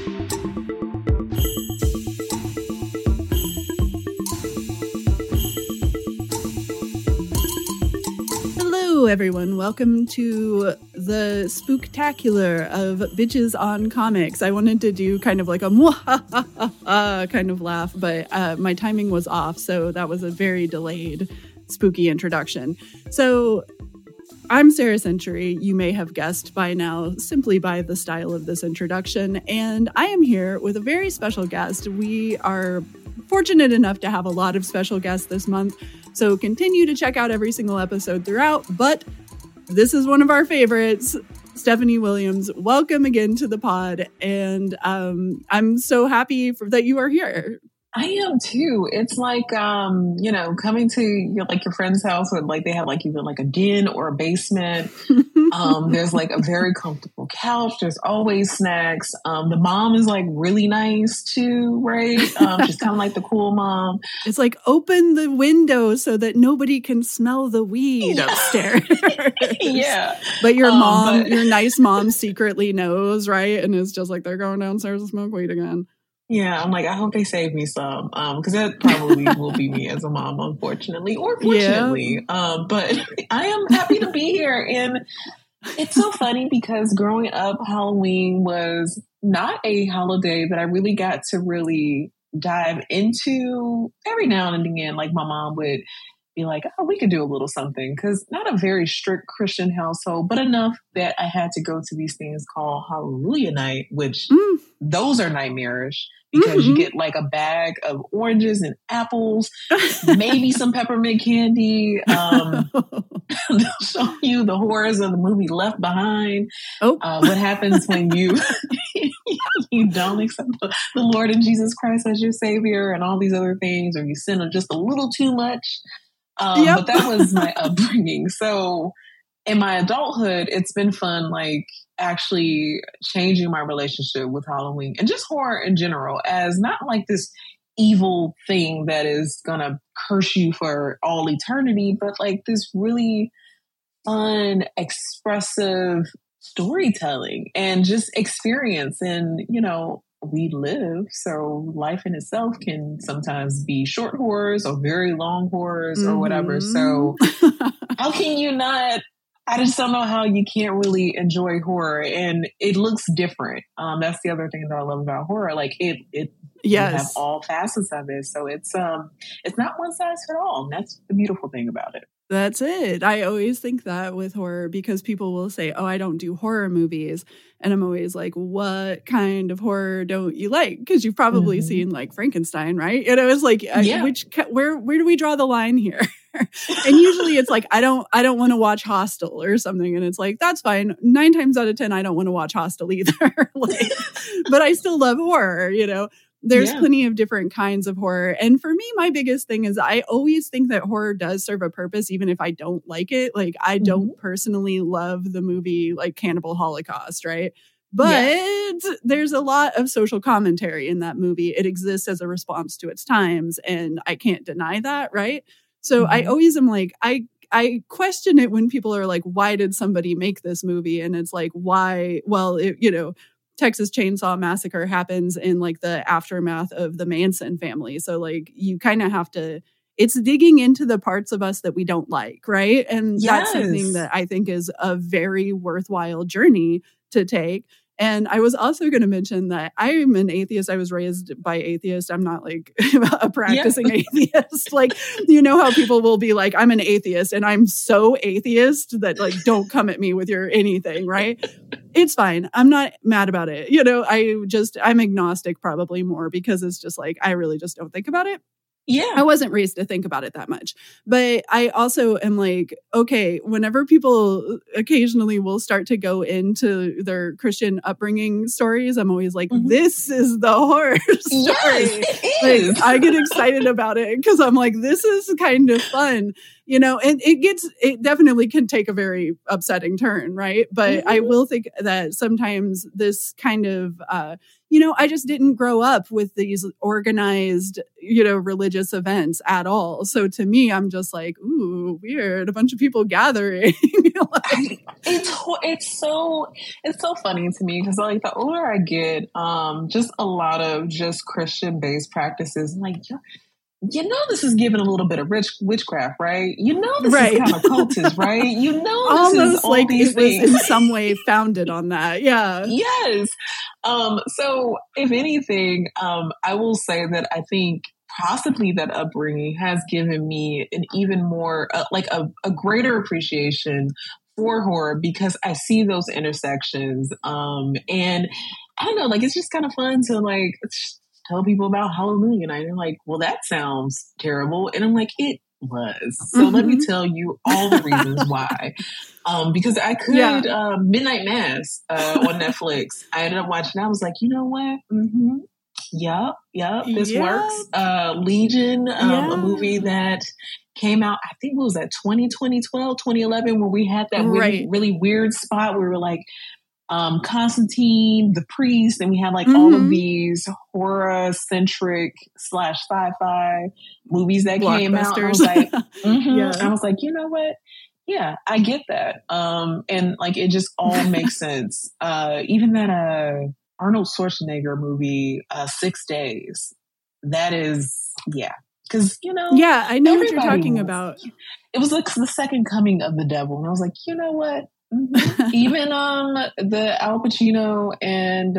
Hello, everyone. Welcome to the spooktacular of Bitches on Comics. I wanted to do kind of like a kind of laugh, but my timing was off, so that was a very delayed, spooky introduction. So I'm Sarah Century. You may have guessed by now simply by the style of this introduction, and I am here with a very special guest. We are fortunate enough to have a lot of special guests this month, so continue to check out every single episode throughout, but this is one of our favorites, Stephanie Williams. Welcome again to the pod, and I'm so happy that you are here. I am too. It's like, coming to your friend's house with they have either a den or a basement. There's a very comfortable couch. There's always snacks. The mom is really nice too, right? She's kind of like the cool mom. It's open the window so that nobody can smell the weed upstairs. Yeah. But your mom, your nice mom secretly knows, right? And it's just they're going downstairs to smoke weed again. Yeah, I'm I hope they save me some, because that probably will be me as a mom, unfortunately, or fortunately. Yeah. But I am happy to be here. And it's so funny because growing up, Halloween was not a holiday that I really got to really dive into. Every now and again, my mom would be oh, we could do a little something, because not a very strict Christian household, but enough that I had to go to these things called Hallelujah Night, which those are nightmarish. Because you get a bag of oranges and apples, maybe some peppermint candy. They'll show you the horrors of the movie Left Behind. What happens when you don't accept the Lord and Jesus Christ as your Savior, and all these other things, or you sin just a little too much. But that was my upbringing. So in my adulthood, it's been fun, actually changing my relationship with Halloween and just horror in general as not this evil thing that is gonna curse you for all eternity, but this really fun, expressive storytelling and just experience. And, we live, so life in itself can sometimes be short horrors or very long horrors or whatever. So how can you not? I just don't know how you can't really enjoy horror, and it looks different. That's the other thing that I love about horror. You have all facets of it. So it's not one size fit all. And that's the beautiful thing about it. That's it. I always think that with horror, because people will say, oh, I don't do horror movies. And I'm always what kind of horror don't you like? Because you've probably seen Frankenstein, right? And I was where do we draw the line here? And usually it's I don't want to watch Hostel or something. And it's that's fine. 9 times out of 10, I don't want to watch Hostel either. But I still love horror, There's plenty of different kinds of horror. And for me, my biggest thing is I always think that horror does serve a purpose, even if I don't like it. I don't personally love the movie Cannibal Holocaust, right? But there's a lot of social commentary in that movie. It exists as a response to its times, and I can't deny that, right? So I always am I question it when people are why did somebody make this movie? And it's why? Well, Texas Chainsaw Massacre happens in the aftermath of the Manson family. So you kind of have to, it's digging into the parts of us that we don't like, right? And that's something that I think is a very worthwhile journey to take. And I was also going to mention that I'm an atheist. I was raised by atheists. I'm not a practicing atheist. How people will be I'm an atheist and I'm so atheist that don't come at me with your anything, right? It's fine. I'm not mad about it. I'm agnostic probably more because it's just I really just don't think about it. Yeah. I wasn't raised to think about it that much. But I also am okay, whenever people occasionally will start to go into their Christian upbringing stories, I'm always this is the horror story. Yes, I get excited about it because I'm this is kind of fun. and it definitely can take a very upsetting turn, right? But I will think that sometimes this kind of, I just didn't grow up with these organized, religious events at all. So to me, I'm just like, ooh, weird. A bunch of people gathering. It's so funny to me because like the older I get, just a lot of just Christian based practices, like, this is giving a little bit of witchcraft, right? This is kind of cultist, right? This almost is all like these it things. was in some way founded on that. Yeah. Yes. So if anything, I will say that I think possibly that upbringing has given me an even more, a greater appreciation for horror because I see those intersections. And I don't know, like, it's just kind of fun to like tell people about Hallelujah night. And they're like, well, that sounds terrible. And I'm like, it was. So let me tell you all the reasons why. Because I could, Midnight Mass on Netflix. I ended up watching. I was like, you know what? Yep, this works. Legion, a movie that came out, I think it was at 2011, where we had that really weird spot where we were like, Constantine, the priest, and we had like all of these horror-centric / sci-fi movies that came out. And I was like, I was like, you know what? Yeah, I get that. And like, it just all makes sense. Even that Arnold Schwarzenegger movie, 6 Days, that is, because, I know what you're talking about. It was like the second coming of the devil. And I was like, you know what? Even the Al Pacino and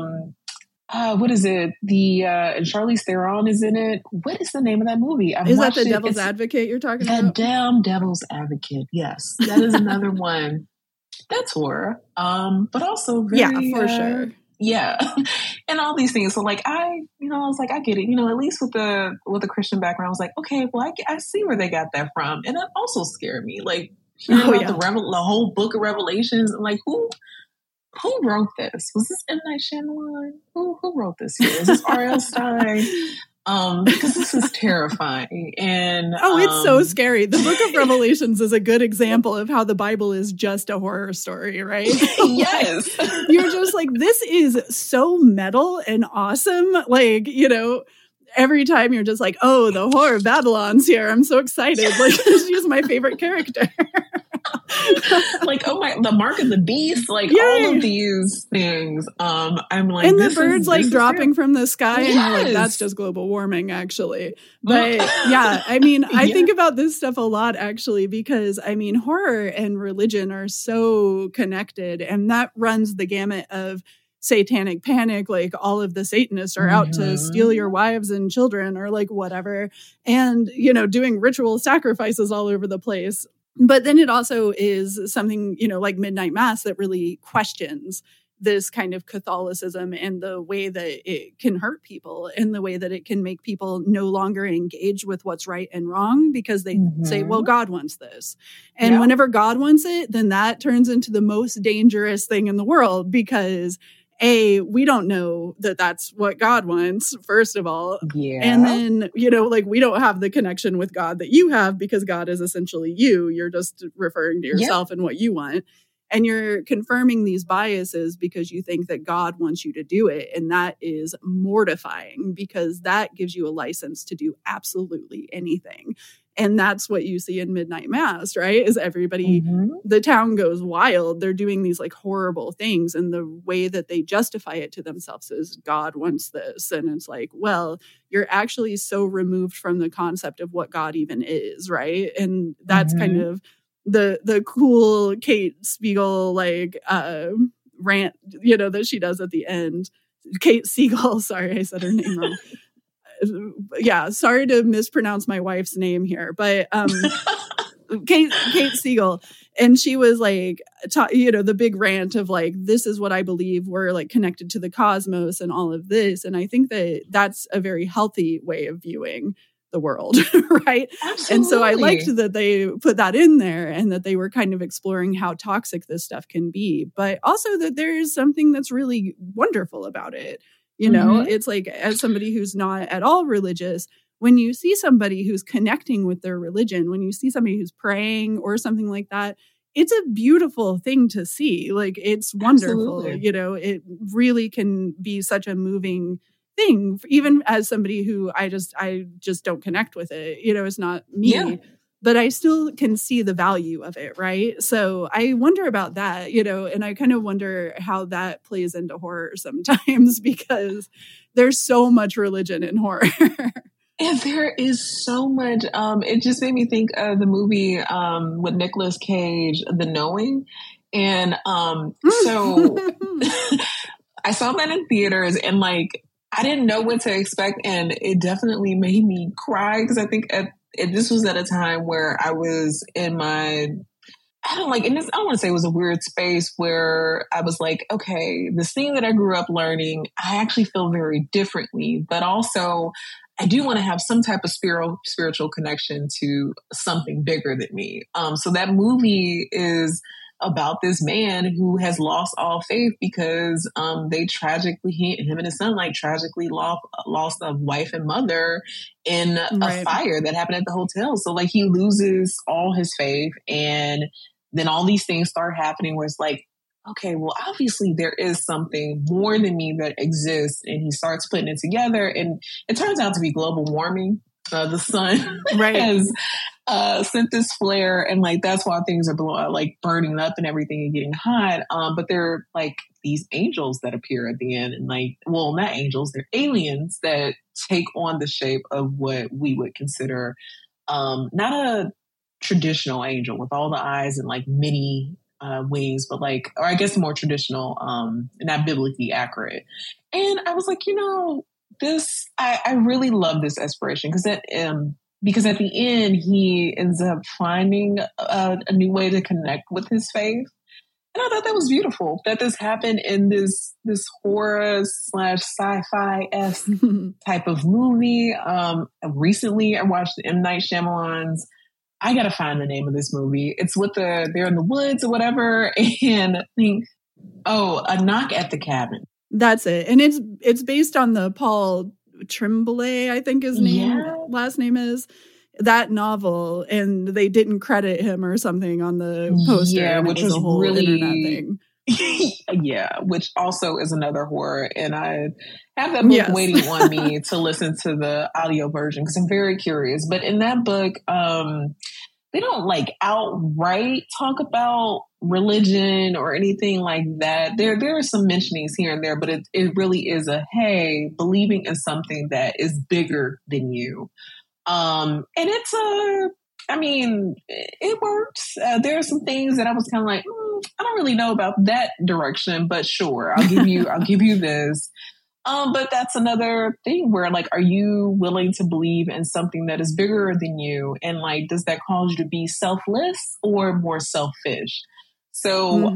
what is it? And Charlize Theron is in it. What is the name of that movie? Is that The Devil's Advocate you're talking about? The damn Devil's Advocate. Yes, that is another one. That's horror, but also very, for sure. Yeah, and all these things. So like I was like, I get it. At least with the Christian background, I was like, okay, well, I see where they got that from, and that also scared me. Like hearing about the whole book of Revelations. I'm like, who wrote this? Was this M. Night Shyamalan? Who wrote this here? Is this R.L. Stein? Because this is terrifying. And it's so scary. The book of Revelations is a good example of how the Bible is just a horror story, right? Yes. You're just like, this is so metal and awesome. Like, every time you're just like, oh, the whore of Babylon's here. I'm so excited. Like, she's my favorite character. Like, the mark of the beast, like all of these things. I'm like, and the birds like dropping from the sky, and you're like, that's just global warming, actually. But I mean, I think about this stuff a lot, actually, because I mean, horror and religion are so connected, and that runs the gamut of satanic panic. Like, all of the Satanists are out to steal your wives and children, or like whatever, and doing ritual sacrifices all over the place. But then it also is something, like Midnight Mass that really questions this kind of Catholicism and the way that it can hurt people and the way that it can make people no longer engage with what's right and wrong because they say, well, God wants this. And whenever God wants it, then that turns into the most dangerous thing in the world because we don't know that that's what God wants, first of all. Yeah. And then, like, we don't have the connection with God that you have because God is essentially you. You're just referring to yourself and what you want. And you're confirming these biases because you think that God wants you to do it. And that is mortifying because that gives you a license to do absolutely anything. And that's what you see in Midnight Mass, right? Is everybody, the town goes wild. They're doing these like horrible things. And the way that they justify it to themselves is God wants this. And it's like, well, you're actually so removed from the concept of what God even is, right? And that's kind of the cool Kate Spiegel like rant, that she does at the end. Kate Siegel, sorry, I said her name wrong. Sorry to mispronounce my wife's name here, but Kate Siegel, and she was like, the big rant of like, this is what I believe, we're like connected to the cosmos and all of this, and I think that that's a very healthy way of viewing the world, right? Absolutely. And so I liked that they put that in there and that they were kind of exploring how toxic this stuff can be, but also that there is something that's really wonderful about it. It's like, as somebody who's not at all religious, when you see somebody who's connecting with their religion, when you see somebody who's praying or something like that, it's a beautiful thing to see. Like, it's wonderful. Absolutely. You know, it really can be such a moving thing, even as somebody who I just don't connect with it. You know, it's not me. Yeah. But I still can see the value of it, right? So I wonder about that, you know, and I kind of wonder how that plays into horror sometimes, because there's so much religion in horror. And there is so much. It just made me think of the movie with Nicolas Cage, The Knowing. And so I saw that in theaters, and like, I didn't know what to expect. And it definitely made me cry, because I think this was at a time where I was in my, I don't want to say it was a weird space where I was like, okay, this thing that I grew up learning, I actually feel very differently, but also I do want to have some type of spiritual connection to something bigger than me. So that movie is about this man who has lost all faith because him and his son tragically lost a wife and mother in a fire that happened at the hotel. So like, he loses all his faith, and then all these things start happening where it's like, okay, well, obviously there is something more than me that exists. And he starts putting it together, and it turns out to be global warming. The sun has sent this flare, and like, that's why things are burning up and everything and getting hot. But they're like these angels that appear at the end, and like, well, not angels, they're aliens that take on the shape of what we would consider not a traditional angel with all the eyes and like many wings, but like, or I guess more traditional, not biblically accurate. And I was like, you know, I really love this exploration, because at the end he ends up finding a new way to connect with his faith. And I thought that was beautiful that this happened in this horror / sci-fi-esque type of movie. Recently I watched M. Night Shyamalan's, I gotta find the name of this movie. It's with they're in the woods or whatever, and I think, A Knock at the Cabin. That's it. And it's based on the Paul Tremblay, I think his last name is, that novel, and they didn't credit him or something on the poster. Yeah, which was a whole really internet thing. Yeah, which also is another horror. And I have that book waiting on me to listen to the audio version, because I'm very curious. But in that book, they don't like outright talk about religion or anything like that. There are some mentionings here and there, but it really is believing in something that is bigger than you. And it works. There are some things that I was kind of like, I don't really know about that direction, but sure, I'll give you this. But that's another thing where, like, are you willing to believe in something that is bigger than you? And like, does that cause you to be selfless or more selfish? So,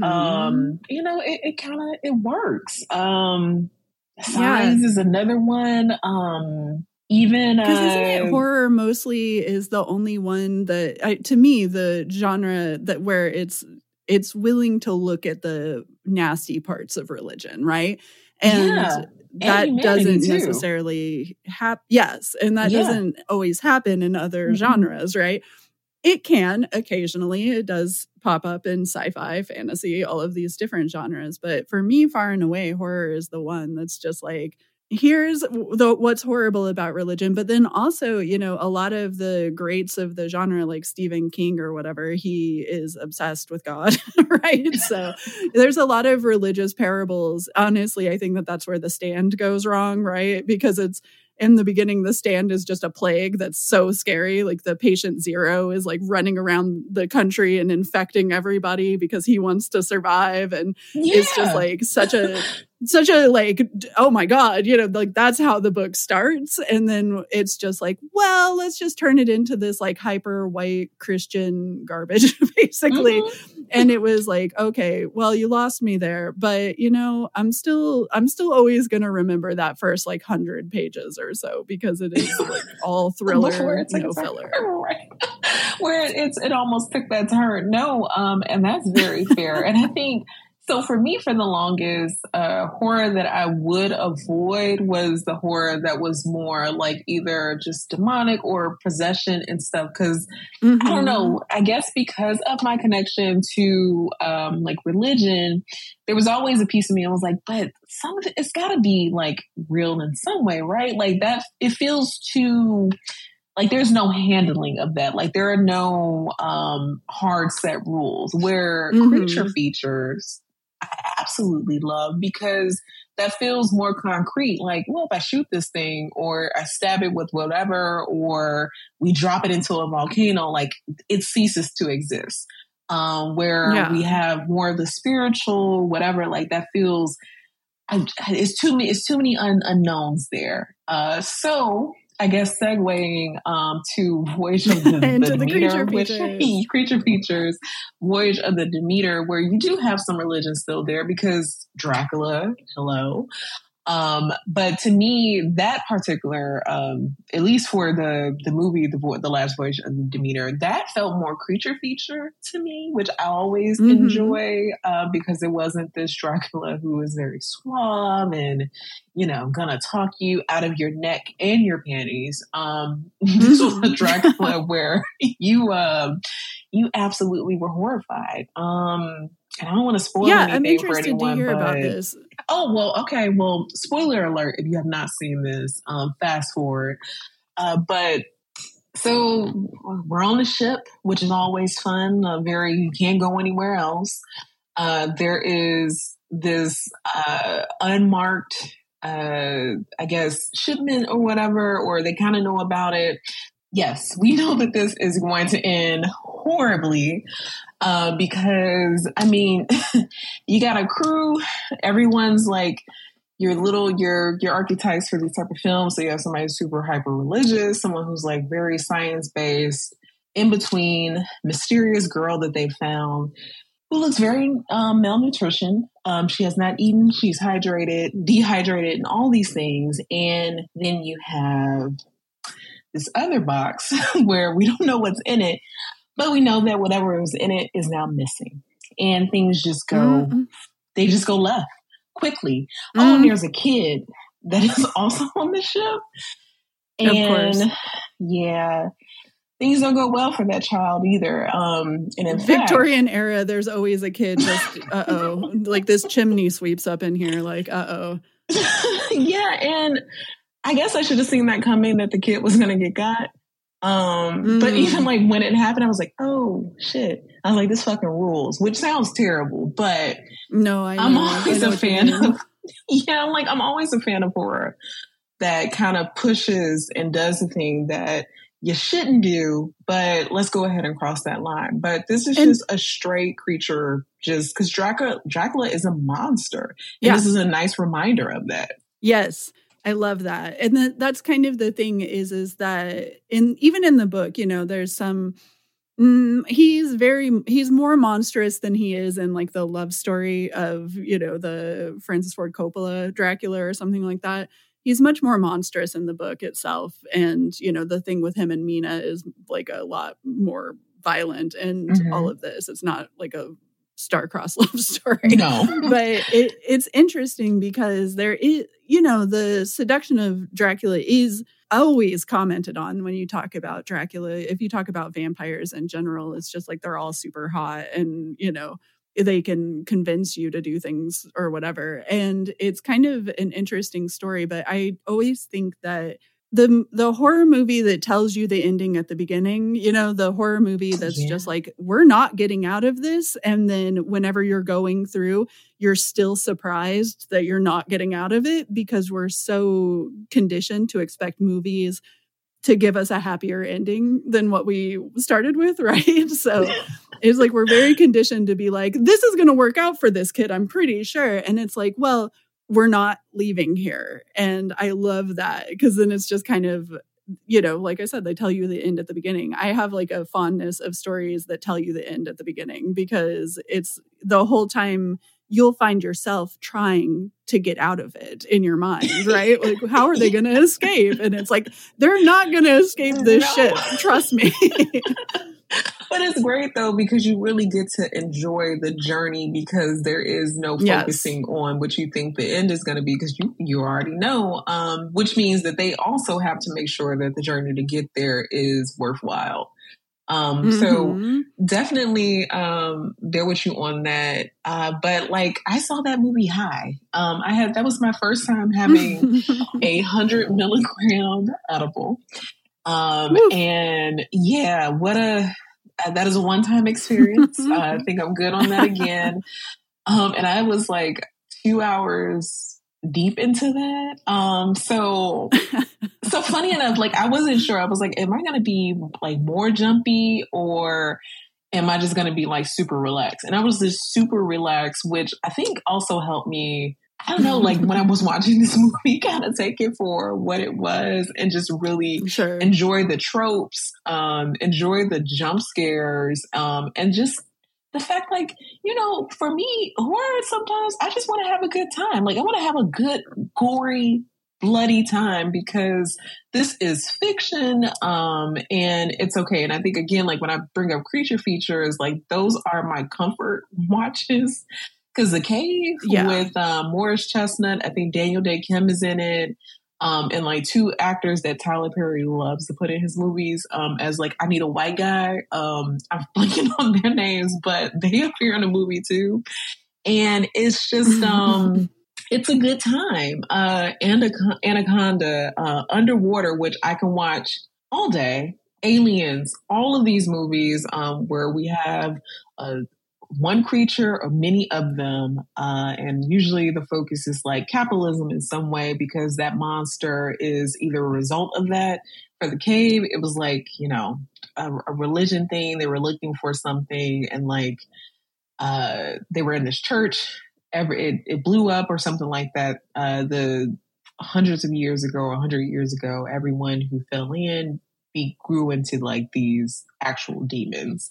it works. Signs is another one. Even because isn't it horror mostly is the only one that to me, the genre that where it's willing to look at the nasty parts of religion, right? And that doesn't necessarily happen. Yes. And that doesn't always happen in other genres, right? It can occasionally. It does pop up in sci-fi, fantasy, all of these different genres. But for me, far and away, horror is the one that's just like, here's what's horrible about religion. But then also, you know, a lot of the greats of the genre, like Stephen King or whatever, he is obsessed with God, right? So there's a lot of religious parables. Honestly, I think that's where The Stand goes wrong, right? Because it's in the beginning, The Stand is just a plague that's so scary. Like the patient zero is like running around the country and infecting everybody because he wants to survive. And it's just like such a like, oh my God, you know, like that's how the book starts. And then it's just like, well, let's just turn it into this like hyper white Christian garbage, basically. And it was like, okay, well, you lost me there, but you know, I'm still always going to remember that first like 100 pages or so, because it is like all thriller, no filler. Right. Where it almost took that turn. No, and that's very fair. And I think So for me, for the longest, horror that I would avoid was the horror that was more like either just demonic or possession and stuff. Because I don't know, I guess because of my connection to like religion, there was always a piece of me. I was like, but some of it's got to be like real in some way, right? Like that, it feels too. Like there's no handling of that. Like there are no hard set rules where creature features I absolutely love because that feels more concrete. Like, well, if I shoot this thing or I stab it with whatever, or we drop it into a volcano, like it ceases to exist. Where we have more of the spiritual, whatever, like that feels, it's too many unknowns there. So I guess segueing to Voyage of the Demeter, creature features, Voyage of the Demeter, where you do have some religion still there because Dracula, hello. But to me, that particular, at least for the movie, the Last Voyage of the Demeter, that felt more creature feature to me, which I always enjoy, because it wasn't this Dracula who was very suave and, you know, gonna talk you out of your neck and your panties. This was a Dracula where you absolutely were horrified. And I don't want to spoil anything I'm interested for anyone, to hear about this. Oh, well, okay. Well, spoiler alert if you have not seen this, fast forward. But so we're on the ship, which is always fun. You can't go anywhere else. There is this unmarked, I guess, shipment or whatever, or they kind of know about it. Yes, we know that this is going to end horribly. Because I mean, you got a crew, everyone's like your archetypes for these type of films. So you have somebody super hyper religious, someone who's like very science based, in between, mysterious girl that they found who looks very malnutrition. She has not eaten, she's dehydrated, and all these things. And then you have this other box where we don't know what's in it. But we know that whatever was in it is now missing. And things just go, they just go left quickly. Oh, and there's a kid that is also on the ship. And yeah, things don't go well for that child either. And in Victorian era, there's always a kid just, like this chimney sweeps up in here, like, yeah, and I guess I should have seen that coming, that the kid was going to get got. But even like when it happened, I was like, oh shit. I was like, this fucking rules, which sounds terrible, but no, I'm always a fan of, I'm always a fan of horror that kind of pushes and does the thing that you shouldn't do, but let's go ahead and cross that line. But this is just a straight creature, just because Dracula is a monster. And this is a nice reminder of that. Yes. I love that. And that's kind of the thing is that even in the book, you know, there's some, he's more monstrous than he is in like the love story of, you know, the Francis Ford Coppola Dracula or something like that. He's much more monstrous in the book itself. And, you know, the thing with him and Mina is like a lot more violent and all of this. It's not like a star-crossed love story. No. But it's interesting because there is, you know, the seduction of Dracula is always commented on when you talk about Dracula. If you talk about vampires in general, it's just like they're all super hot and, you know, they can convince you to do things or whatever. And it's kind of an interesting story, but I always think that the horror movie that tells you the ending at the beginning, you know, the horror movie that's just like, we're not getting out of this. And then whenever you're going through, you're still surprised that you're not getting out of it because we're so conditioned to expect movies to give us a happier ending than what we started with, right? So it's like, we're very conditioned to be like, this is going to work out for this kid, I'm pretty sure. And it's like, well, we're not leaving here. And I love that because then it's just kind of, you know, like I said, they tell you the end at the beginning. I have like a fondness of stories that tell you the end at the beginning because it's the whole time you'll find yourself trying to get out of it in your mind, right? Like, how are they going to escape? And it's like, they're not going to escape this shit. Trust me. But it's great though, because you really get to enjoy the journey, because there is no focusing on what you think the end is going to be, because you already know, which means that they also have to make sure that the journey to get there is worthwhile. So definitely, there with you on that. But like, I saw that movie High. That was my first time having 100 milligram edible. And yeah, that is a one-time experience. I think I'm good on that again. And I was like 2 hours deep into that. So funny enough, like I wasn't sure. I was like, am I going to be like more jumpy, or am I just going to be like super relaxed? And I was just super relaxed, which I think also helped me, I don't know, like when I was watching this movie, kind of take it for what it was and just really enjoy the tropes, enjoy the jump scares, and just the fact, like, you know, for me, horror, sometimes I just want to have a good time. Like, I want to have a good, gory, bloody time, because this is fiction, and it's okay. And I think, again, like when I bring up creature features, like those are my comfort watches. Because The Cave with Morris Chestnut, I think Daniel Day Kim is in it, and like two actors that Tyler Perry loves to put in his movies as like, I need a white guy. I'm blanking on their names, but they appear in the movie too. And it's just, it's a good time. Anaconda, Underwater, which I can watch all day. Aliens, all of these movies where we have one creature or many of them. And usually the focus is like capitalism in some way, because that monster is either a result of that. For The Cave, it was like, you know, a religion thing. They were looking for something, and like they were in this church. It blew up or something like that. The hundreds of years ago, 100 years ago, everyone who fell in, grew into like these actual demons.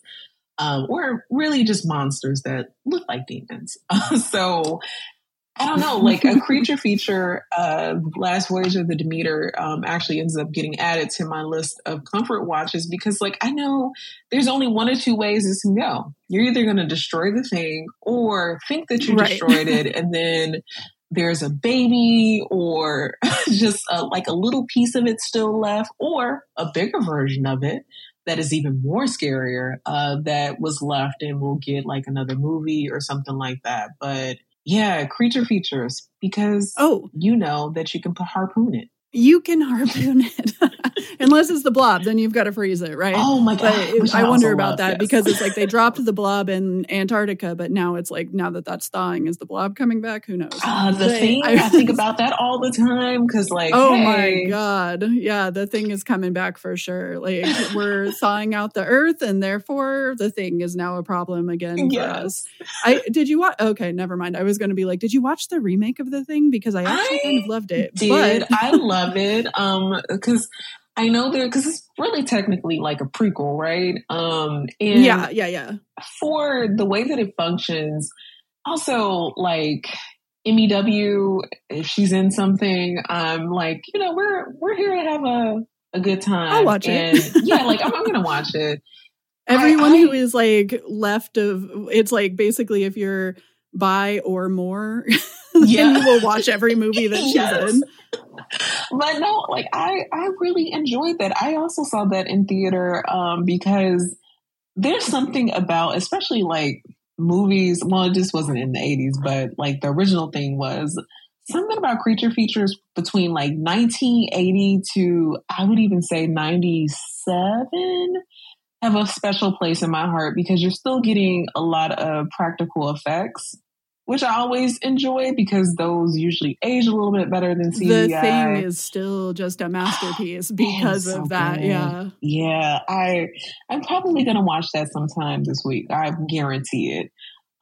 Or really just monsters that look like demons. So I don't know, like a creature feature, Last Voyage of the Demeter actually ends up getting added to my list of comfort watches, because like I know there's only one or two ways this can go. You're either going to destroy the thing or think that you destroyed it, and then there's a baby or just like a little piece of it still left, or a bigger version of it that is even more scarier that was left, and we'll get like another movie or something like that. But yeah, creature features, because you know that you can harpoon it. You can harpoon it. Unless it's the blob, then you've got to freeze it, right? Oh my God. But I wonder about that, because it's like they dropped the blob in Antarctica, but now it's like, now that that's thawing, is the blob coming back? Who knows? I think about that all the time, because like, my God. Yeah, the thing is coming back for sure. Like we're thawing out the earth, and therefore the thing is now a problem again for us. Did you watch? Okay, never mind. I was going to be like, did you watch the remake of The Thing? Because I actually kind of loved it. I love it. Because I know because it's really technically like a prequel, right? And yeah. For the way that it functions, also like MEW, if she's in something, I'm like, you know, we're here to have a good time. I'll watch it. Yeah, like I'm gonna watch it. Everyone who is like left of, it's like basically if you're bi or more, then you will watch every movie that she's in. But no, like I really enjoyed that. I also saw that in theater because there's something about, especially like movies, well, it just wasn't in the 80s, but like the original thing was something about creature features between like 1980 to, I would even say 97, have a special place in my heart, because you're still getting a lot of practical effects, which I always enjoy, because those usually age a little bit better than CGI. The Thing is still just a masterpiece because of that. Good. Yeah. I'm probably going to watch that sometime this week. I guarantee it.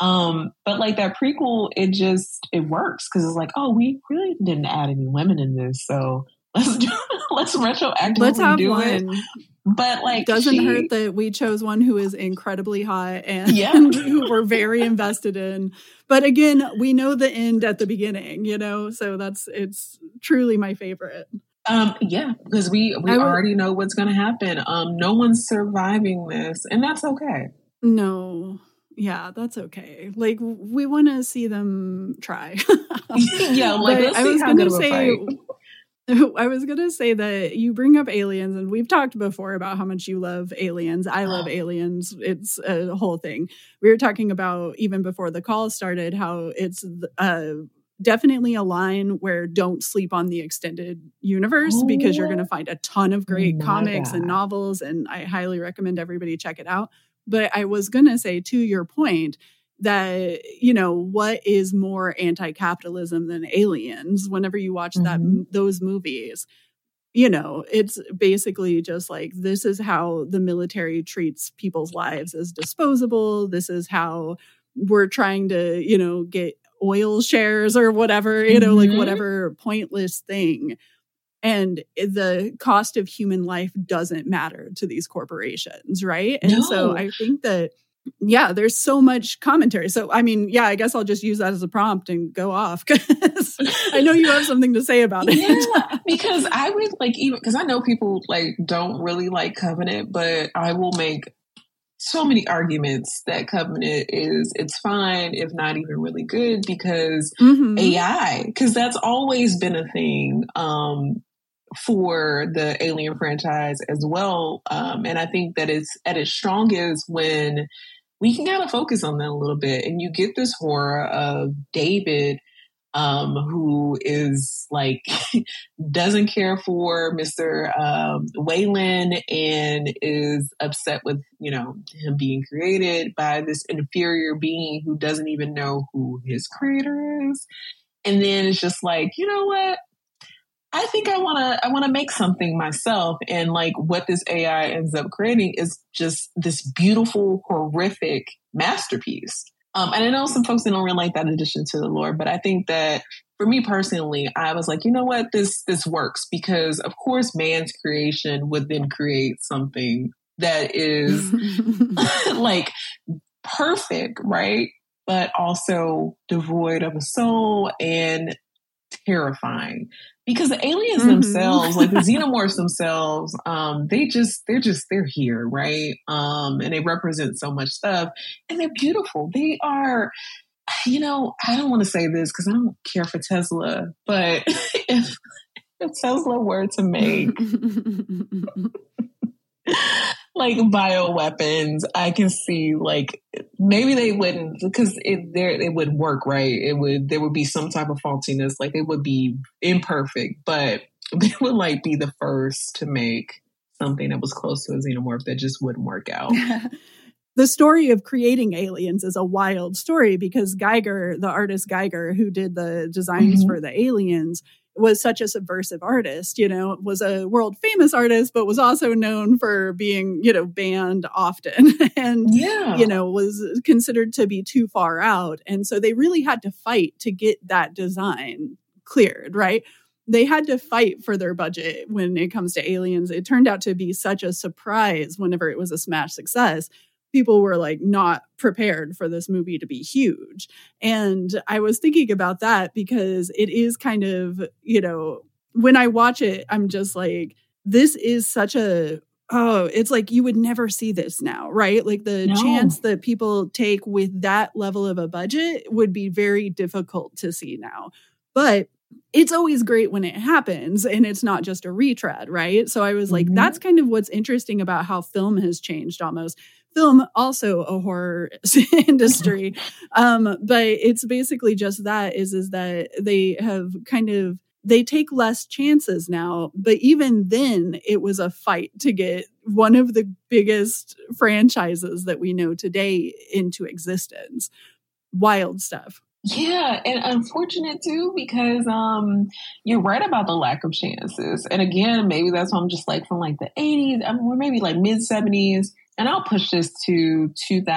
But like that prequel, it works, because it's like, oh, we really didn't add any women in this, so let's retroactively let's have do one. it. But like, doesn't hurt that we chose one who is incredibly hot and who we're very invested in. But again, we know the end at the beginning, you know, so it's truly my favorite. Yeah, because we already know what's going to happen. No one's surviving this, and that's okay. No. Yeah, that's okay. Like, we want to see them try. Yeah, like, let's see how good of a fight. I was going to say that you bring up Aliens, and we've talked before about how much you love Aliens. I love Aliens. It's a whole thing. We were talking about, even before the call started, how it's definitely a line where don't sleep on the extended universe, because you're going to find a ton of great comics and novels, and I highly recommend everybody check it out. But I was going to say, to your point, that, you know, what is more anti-capitalism than Aliens? Whenever you watch those movies, you know, it's basically just like, this is how the military treats people's lives as disposable. This is how we're trying to, you know, get oil shares or whatever, you know, like whatever pointless thing. And the cost of human life doesn't matter to these corporations, right? And so I think that, yeah, there's so much commentary. So, I mean, yeah, I guess I'll just use that as a prompt and go off, because I know you have something to say about it. Yeah, because I would like, even because I know people like don't really like Covenant, but I will make so many arguments that Covenant it's fine, if not even really good, because AI, because that's always been a thing for the Alien franchise as well. And I think that it's at its strongest when we can kind of focus on that a little bit, and you get this horror of David, who is like, doesn't care for Mr. Weyland, and is upset with, you know, him being created by this inferior being who doesn't even know who his creator is. And then it's just like, you know what? I think I want to make something myself. And like, what this AI ends up creating is just this beautiful, horrific masterpiece. And I know some folks don't really like that addition to the lore, but I think that for me personally, I was like, you know what, this works, because of course man's creation would then create something that is like perfect, right? But also devoid of a soul and terrifying. Because the aliens themselves, like the xenomorphs themselves, they're here, right? And they represent so much stuff, and they're beautiful. They are, you know, I don't want to say this because I don't care for Tesla, but if Tesla were to make like bioweapons, I can see like maybe they wouldn't, because it would work, right? There would be some type of faultiness, like it would be imperfect, but they would like be the first to make something that was close to a xenomorph that just wouldn't work out. The story of creating aliens is a wild story, because Giger, the artist Giger, who did the designs for the aliens, was such a subversive artist, you know, was a world famous artist, but was also known for being, you know, banned often and, you know, was considered to be too far out. And so they really had to fight to get that design cleared, right? They had to fight for their budget when it comes to aliens. It turned out to be such a surprise whenever it was a smash success. People were like not prepared for this movie to be huge. And I was thinking about that because it is kind of, you know, when I watch it, I'm just like, this is such a, it's like you would never see this now, right? Like the chance that people take with that level of a budget would be very difficult to see now. But it's always great when it happens and it's not just a retread, right? So I was like, that's kind of what's interesting about how film has changed almost. Film, also a horror industry. But it's basically just that is that they have they take less chances now. But even then, it was a fight to get one of the biggest franchises that we know today into existence. Wild stuff. Yeah, and unfortunate too, because you're right about the lack of chances. And again, maybe that's why I'm just like from like the 80s, or maybe like mid 70s. And I'll push this to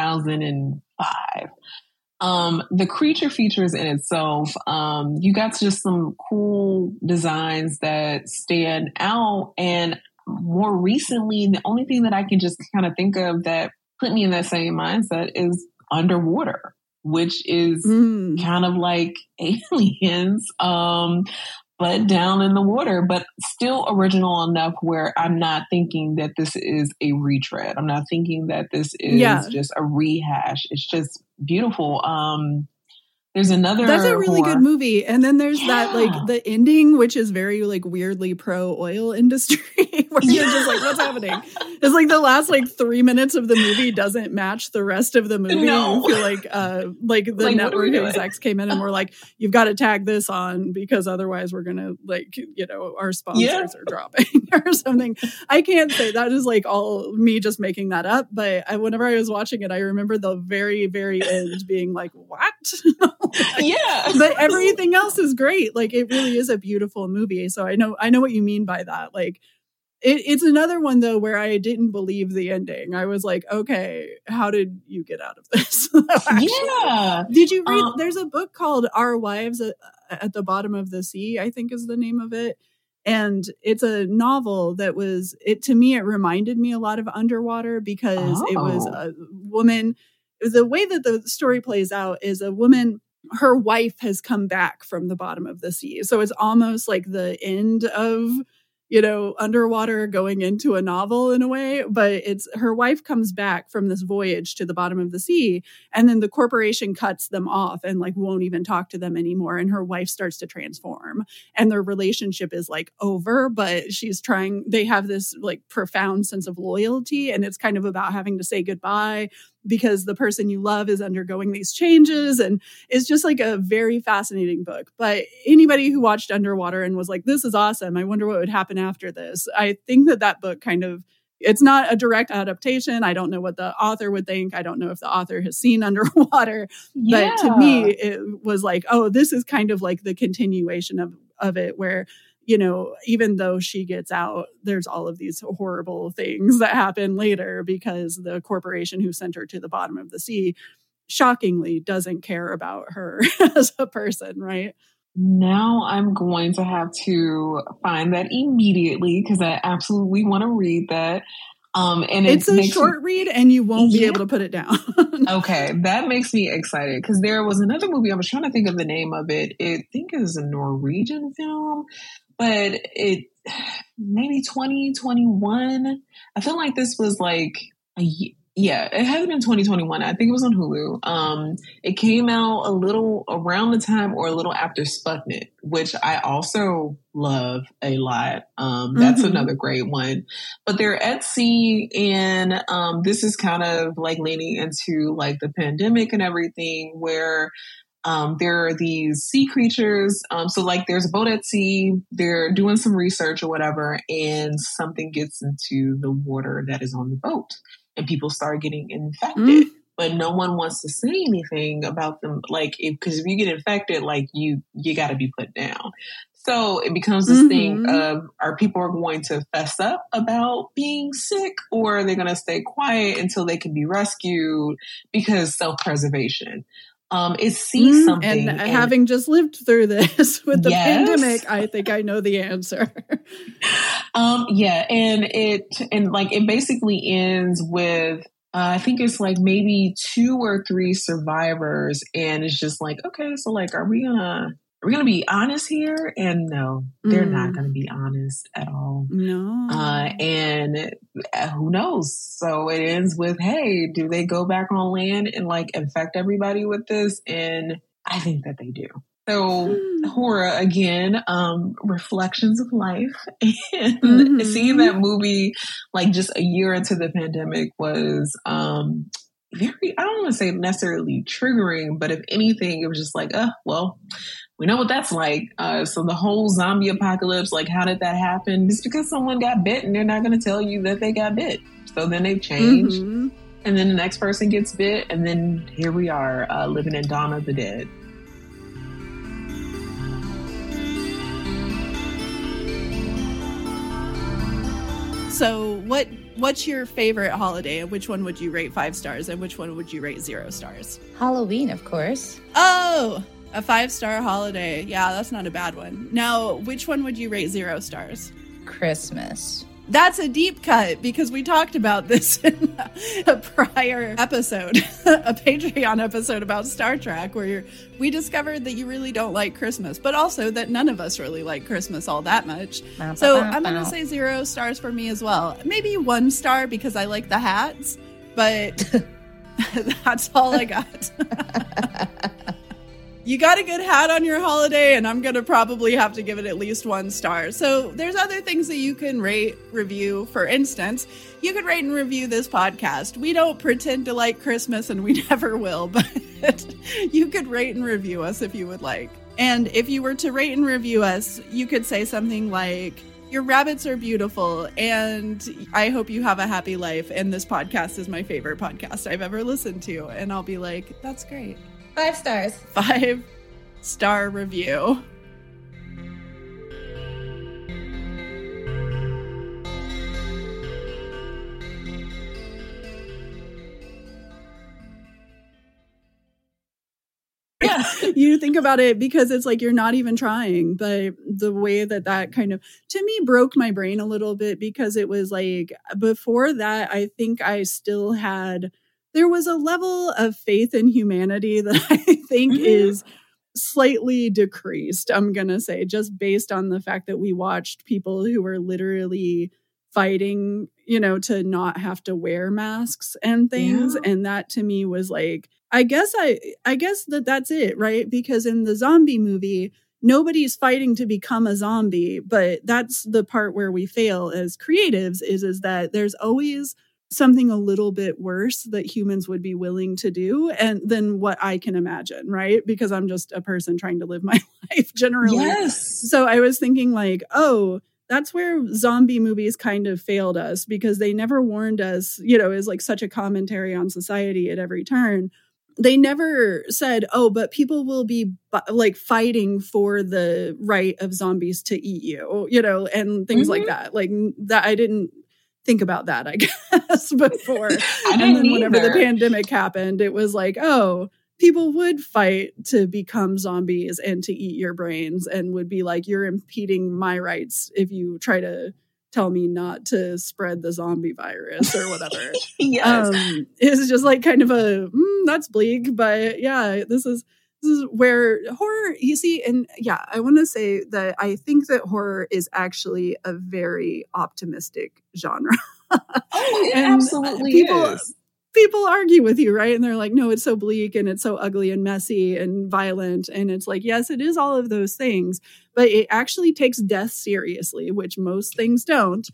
2005. The creature features in itself, you got just some cool designs that stand out. And more recently, the only thing that I can just kind of think of that put me in that same mindset is Underwater, which is kind of like Aliens, but down in the water, but still original enough where I'm not thinking that this is a retread. I'm not thinking that this is just a rehash. It's just beautiful. There's another. That's a really good movie. And then there's that, like, the ending, which is very, like, weirdly pro oil industry, where you're just like, what's happening? It's like the last, like, 3 minutes of the movie doesn't match the rest of the movie. No. You feel like the network execs came in and were like, you've got to tag this on because otherwise we're going to, like, you know, our sponsors are dropping or something. I can't say that is, like, all me just making that up. But whenever I was watching it, I remember the very, very end being like, what? But everything else is great. Like, it really is a beautiful movie. So I know what you mean by that. Like, it's another one though where I didn't believe the ending. I was like, okay, how did you get out of this? Did you read? There's a book called Our Wives at the Bottom of the Sea, I think is the name of it. And it's a novel that was, to me, it reminded me a lot of Underwater because it was a woman. The way that the story plays out is a woman, her wife has come back from the bottom of the sea. So it's almost like the end of, you know, Underwater going into a novel in a way, but it's her wife comes back from this voyage to the bottom of the sea, and then the corporation cuts them off and like won't even talk to them anymore. And her wife starts to transform and their relationship is like over, but they have this like profound sense of loyalty. And it's kind of about having to say goodbye because the person you love is undergoing these changes. And it's just like a very fascinating book. But anybody who watched Underwater and was like, this is awesome, I wonder what would happen after this. I think that book kind of, it's not a direct adaptation. I don't know what the author would think. I don't know if the author has seen Underwater. But to me, it was like, oh, this is kind of like the continuation of it where, you know, even though she gets out, there's all of these horrible things that happen later because the corporation who sent her to the bottom of the sea shockingly doesn't care about her as a person, right? Now I'm going to have to find that immediately because I absolutely want to read that. And it's a short read and you won't be able to put it down. Okay, that makes me excited because there was another movie, I was trying to think of the name of it. I think it was a Norwegian film, but it maybe 2021. I feel like this was like it hasn't been 2021. I think it was on Hulu. It came out a little around the time or a little after Sputnik, which I also love a lot. That's another great one. But they're at sea, and this is kind of like leaning into like the pandemic and everything, where there are these sea creatures. So like there's a boat at sea, they're doing some research or whatever, and something gets into the water that is on the boat. And people start getting infected, but no one wants to say anything about them. Like, because if you get infected, like you got to be put down. So it becomes this thing of, are people going to fess up about being sick, or are they going to stay quiet until they can be rescued because self-preservation? Is see something. And having just lived through this with the pandemic, I think I know the answer. And it basically ends with, I think it's like maybe 2 or 3 survivors. And it's just like, okay, so like, are we gonna be honest here? And no, they're not gonna be honest at all. No. And who knows? So it ends with, hey, do they go back on land and like infect everybody with this? And I think that they do. So horror again, reflections of life. And seeing that movie like just a year into the pandemic was very, I don't want to say necessarily triggering, but if anything, it was just like, well, we know what that's like. So the whole zombie apocalypse, like how did that happen? Just because someone got bit and they're not going to tell you that they got bit. So then they've changed. And then the next person gets bit. And then here we are living in Dawn of the Dead. So what's your favorite holiday? Which one would you rate 5 stars and which one would you rate 0 stars? Halloween, of course. Oh, a 5-star holiday. Yeah, that's not a bad one. Now, which one would you rate 0 stars? Christmas. That's a deep cut because we talked about this in a prior episode, a Patreon episode about Star Trek, where we discovered that you really don't like Christmas, but also that none of us really like Christmas all that much. So I'm going to say 0 stars for me as well. Maybe 1 star because I like the hats, but that's all I got. You got a good hat on your holiday, and I'm going to probably have to give it at least 1 star. So there's other things that you can rate, review. For instance, you could rate and review this podcast. We don't pretend to like Christmas, and we never will, but you could rate and review us if you would like. And if you were to rate and review us, you could say something like, your rabbits are beautiful, and I hope you have a happy life, and this podcast is my favorite podcast I've ever listened to. And I'll be like, that's great. 5 stars. 5-star review. Yeah. You think about it because it's like you're not even trying, but the way that kind of, to me, broke my brain a little bit, because it was like, before that, I think I still had, there was a level of faith in humanity that I think is slightly decreased, I'm going to say, just based on the fact that we watched people who were literally fighting, to not have to wear masks and things. Yeah. And that to me was like, I guess that's it, right? Because in the zombie movie, nobody's fighting to become a zombie, but that's the part where we fail as creatives is that there's always something a little bit worse that humans would be willing to do and than what I can imagine, right? Because I'm just a person trying to live my life generally. Yes. So I was thinking like, oh, that's where zombie movies kind of failed us, because they never warned us, is like such a commentary on society at every turn. They never said, oh, but people will be like fighting for the right of zombies to eat you, and things like that. Like that, I didn't think about that, I guess, before. And then whenever the pandemic happened, it was like, oh, people would fight to become zombies and to eat your brains, and would be like, you're impeding my rights if you try to tell me not to spread the zombie virus or whatever. Yes. It's just like kind of a, that's bleak, but yeah, this is where horror, you see, and yeah, I want to say that I think that horror is actually a very optimistic genre. Oh, it absolutely is. People argue with you, right? And they're like, no, it's so bleak and it's so ugly and messy and violent. And it's like, yes, it is all of those things, but it actually takes death seriously, which most things don't.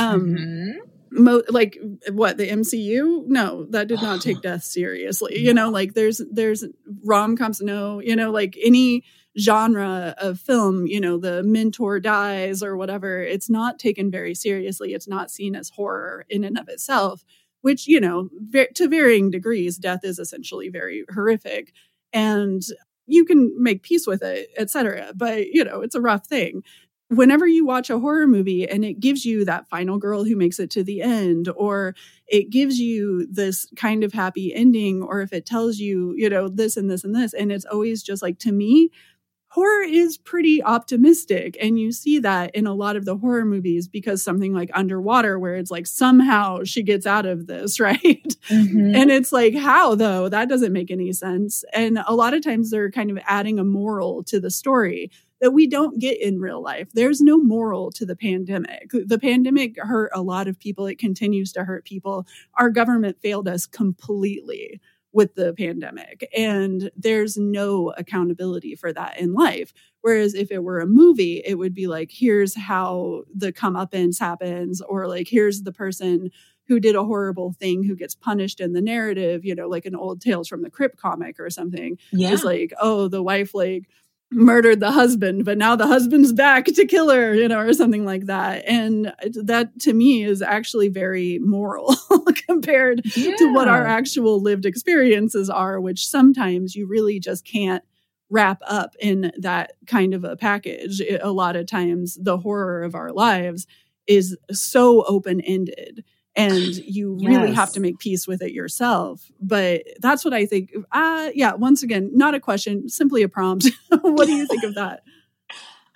Like what, the MCU? No, that did not take death seriously. Like there's rom-coms, no, like any genre of film, the mentor dies or whatever. It's not taken very seriously. It's not seen as horror in and of itself, which, to varying degrees, death is essentially very horrific, and you can make peace with it, etc. But, it's a rough thing. Whenever you watch a horror movie and it gives you that final girl who makes it to the end, or it gives you this kind of happy ending, or if it tells you, this and this and this, and it's always just like, to me, horror is pretty optimistic. And you see that in a lot of the horror movies, because something like Underwater, where it's like, somehow she gets out of this, right? Mm-hmm. And it's like, how though? That doesn't make any sense. And a lot of times they're kind of adding a moral to the story that we don't get in real life. There's no moral to the pandemic. The pandemic hurt a lot of people. It continues to hurt people. Our government failed us completely with the pandemic, and there's no accountability for that in life. Whereas if it were a movie, it would be like, here's how the comeuppance happens, or like, here's the person who did a horrible thing who gets punished in the narrative, like an old Tales from the Crypt comic or something. Yeah. It's like, oh, the wife like murdered the husband, but now the husband's back to kill her, or something like that. And that to me is actually very moral compared to what our actual lived experiences are, which sometimes you really just can't wrap up in that kind of a package. A lot of times the horror of our lives is so open-ended, and you really have to make peace with it yourself. But that's what I think. Once again, not a question, simply a prompt. What do you think of that?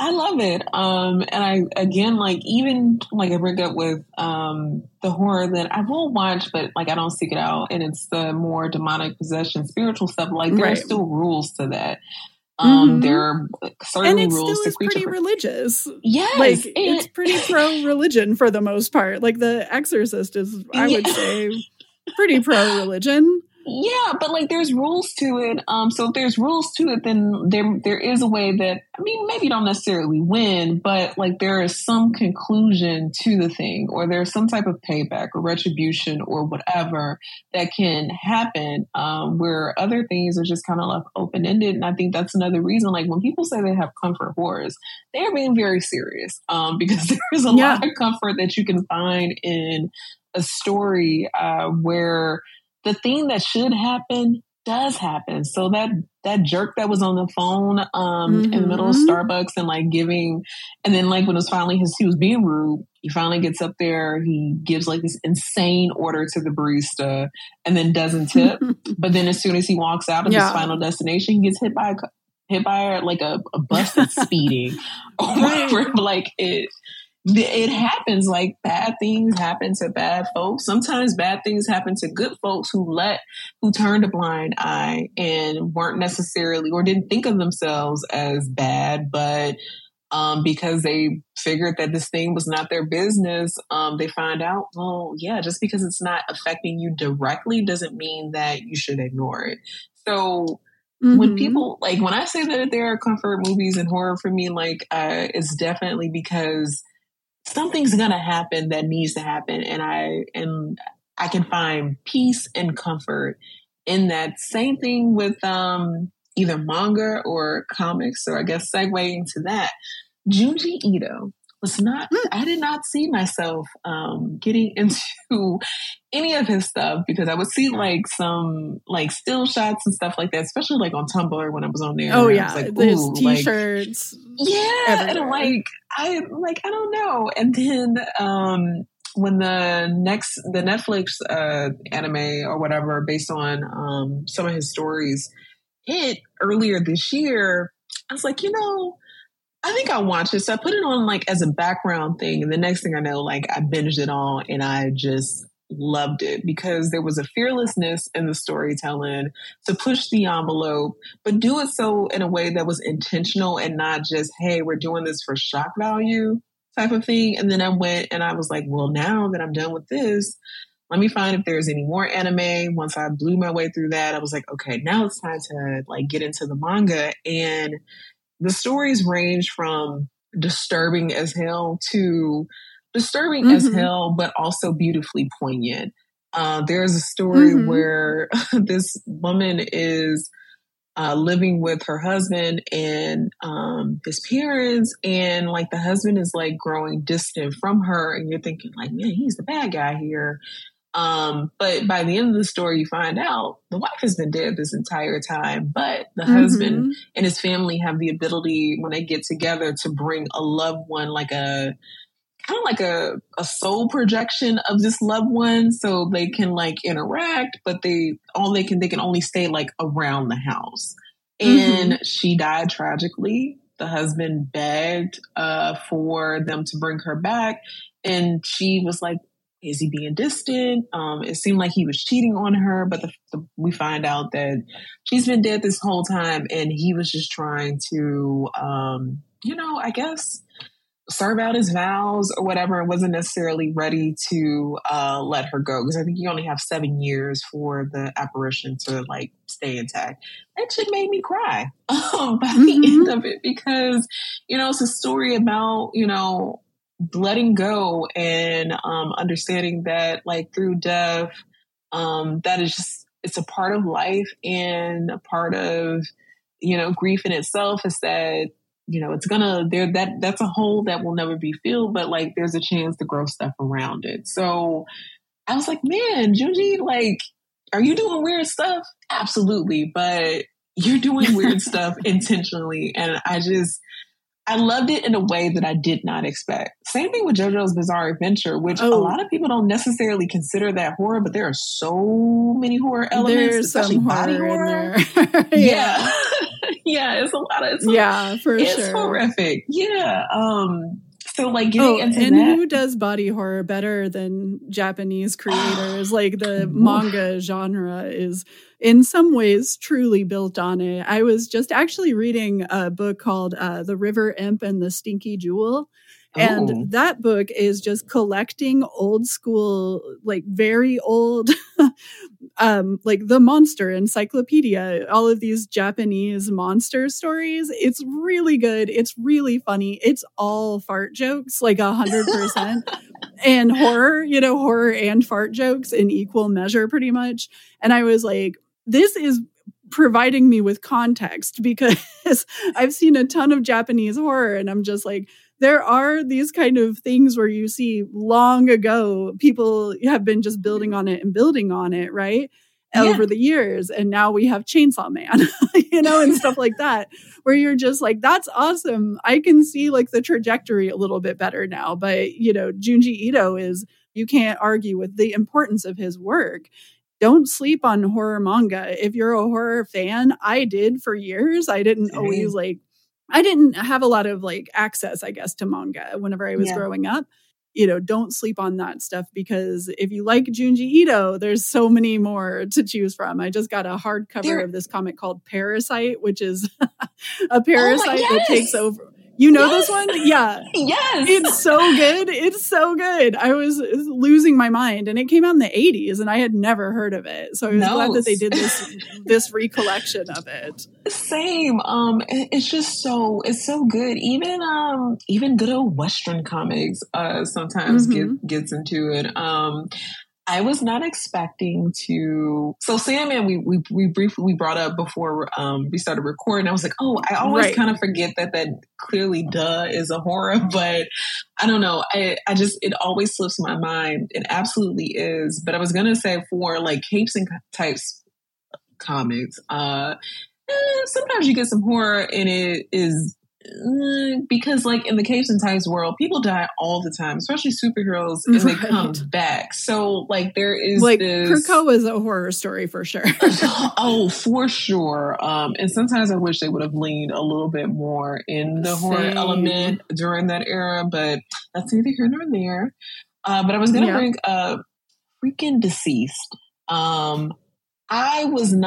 I love it. And I, again, like, even like I bring up with, the horror that I will watch, but like, I don't seek it out. And it's the more demonic possession, spiritual stuff. Like, there are still rules to that. There are certain rules to creature. Pretty religious. Yes. Like, it's pretty pro-religion for the most part. Like, The Exorcist is, I would say, pretty pro-religion. Yeah, but like there's rules to it. So if there's rules to it, then there is a way that, I mean, maybe you don't necessarily win, but like there is some conclusion to the thing, or there's some type of payback or retribution or whatever that can happen, where other things are just kind of left open-ended. And I think that's another reason, like when people say they have comfort horrors, they're being very serious, because there's a lot of comfort that you can find in a story, where the thing that should happen does happen. So that jerk that was on the phone in the middle of Starbucks and like giving, and then like when it was finally he was being rude, he finally gets up there, he gives like this insane order to the barista and then doesn't tip. But then as soon as he walks out of his final destination, he gets hit by like a bus that's speeding or whatever. Like it happens. Like bad things happen to bad folks. Sometimes bad things happen to good folks who turned a blind eye and weren't necessarily, or didn't think of themselves as bad, but because they figured that this thing was not their business, they find out, well, yeah, just because it's not affecting you directly doesn't mean that you should ignore it. So when people, like when I say that there are comfort movies and horror for me, like it's definitely because something's gonna happen that needs to happen, and I can find peace and comfort in that. Same thing with either manga or comics. So I guess segueing to that, Junji Ito was not. I did not see myself getting into any of his stuff, because I would see like some like still shots and stuff like that, especially like on Tumblr when I was on there. Oh yeah, I was like, there's t-shirts. And I don't know. And then when the Netflix anime or whatever based on some of his stories hit earlier this year, I was like, I think I'll watch it. So I put it on like as a background thing, and the next thing I know, like I binged it all and I just loved it, because there was a fearlessness in the storytelling to push the envelope, but do it so in a way that was intentional and not just, hey, we're doing this for shock value type of thing. And then I went and I was like, well, now that I'm done with this, let me find if there's any more anime. Once I blew my way through that, I was like, okay, now it's time to like get into the manga. And the stories range from disturbing as hell to disturbing as hell, but also beautifully poignant. There's a story where this woman is living with her husband and his parents, and like the husband is like growing distant from her, and you're thinking like, man, he's the bad guy here. But by the end of the story, you find out the wife has been dead this entire time, but the husband and his family have the ability, when they get together, to bring a loved one, like a kind of like a soul projection of this loved one, so they can like interact, but they can only stay like around the house. And she died tragically. The husband begged for them to bring her back, and she was like, is he being distant? It seemed like he was cheating on her, but we find out that she's been dead this whole time, and he was just trying to, I guess, serve out his vows or whatever, and wasn't necessarily ready to let her go, because I think you only have 7 years for the apparition to like stay intact. That shit made me cry by the end of it, because it's a story about letting go and understanding that like through death, that is just, it's a part of life, and a part of grief in itself is that it's gonna that's a hole that will never be filled, but like there's a chance to grow stuff around it. So I was like, man, Junji, like, are you doing weird stuff? Absolutely, but you're doing weird stuff intentionally, and I loved it in a way that I did not expect. Same thing with JoJo's Bizarre Adventure, which a lot of people don't necessarily consider that horror, but there are so many horror elements, especially body horror. Yeah. Yeah, it's a lot of it's sure. Horrific. Yeah. So like getting into and that. Who does body horror better than Japanese creators? Like the manga genre is in some ways truly built on it. I was just actually reading a book called The River Imp and the Stinky Jewel. And that book is just collecting old school, like very old, like the Monster Encyclopedia, all of these Japanese monster stories. It's really good. It's really funny. It's all fart jokes, like 100%. And horror, horror and fart jokes in equal measure, pretty much. And I was like, this is providing me with context because I've seen a ton of Japanese horror and I'm just like, there are these kind of things where you see long ago, people have been just building on it, right? Yeah. Over the years. And now we have Chainsaw Man, and stuff like that, where you're just like, that's awesome. I can see like the trajectory a little bit better now. But, Junji Ito you can't argue with the importance of his work. Don't sleep on horror manga. If you're a horror fan, I did for years. I didn't always I didn't have a lot of like access, I guess, to manga whenever I was growing up. Don't sleep on that stuff because if you like Junji Ito, there's so many more to choose from. I just got a hardcover of this comic called Parasite, which is a parasite that takes over. This one? Yeah. Yes. It's so good. It's so good. I was losing my mind and it came out in the 80s and I had never heard of it. So I was glad that they did this recollection of it. Same. It's just it's so good. Even good old Western comics sometimes gets into it. I was not expecting to. So Sandman, we briefly brought up before we started recording. I was like, I always kind of forget that clearly is a horror, but I don't know. I just, it always slips my mind. It absolutely is. But I was gonna say for like Capes and Types comics, sometimes you get some horror and it is. Because like in the Capes and Types world, people die all the time, especially superheroes, and they come back. So like there is like Krakoa is a horror story for sure. For sure. And sometimes I wish they would have leaned a little bit more in the horror element during that era, but that's neither here nor there. But I was gonna bring freaking Deceased. I wasn't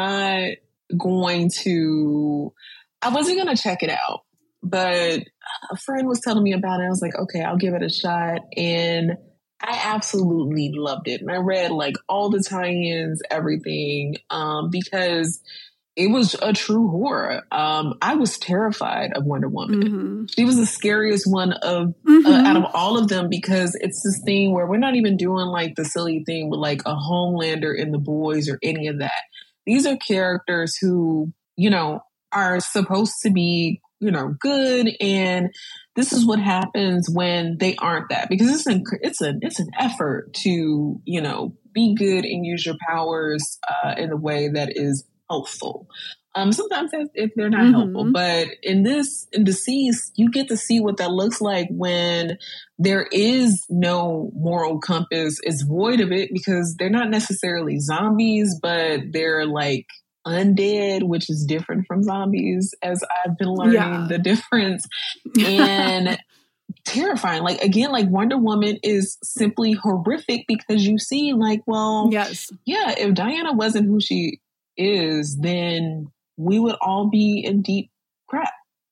gonna check it out. But a friend was telling me about it. I was like, okay, I'll give it a shot. And I absolutely loved it. And I read like all the tie-ins, everything, because it was a true horror. I was terrified of Wonder Woman. Mm-hmm. She was the scariest one out of all of them because it's this thing where we're not even doing like the silly thing with like a Homelander and the boys or any of that. These are characters who, are supposed to be good, and this is what happens when they aren't that, because it's an effort to be good and use your powers in a way that is helpful. Sometimes if they're not helpful, but in Deceased, you get to see what that looks like when there is no moral compass. It's void of it because they're not necessarily zombies, but they're like undead, which is different from zombies, as I've been learning the difference. And terrifying. Like, again, like Wonder Woman is simply horrific because you see like, if Diana wasn't who she is, then we would all be in deep crap.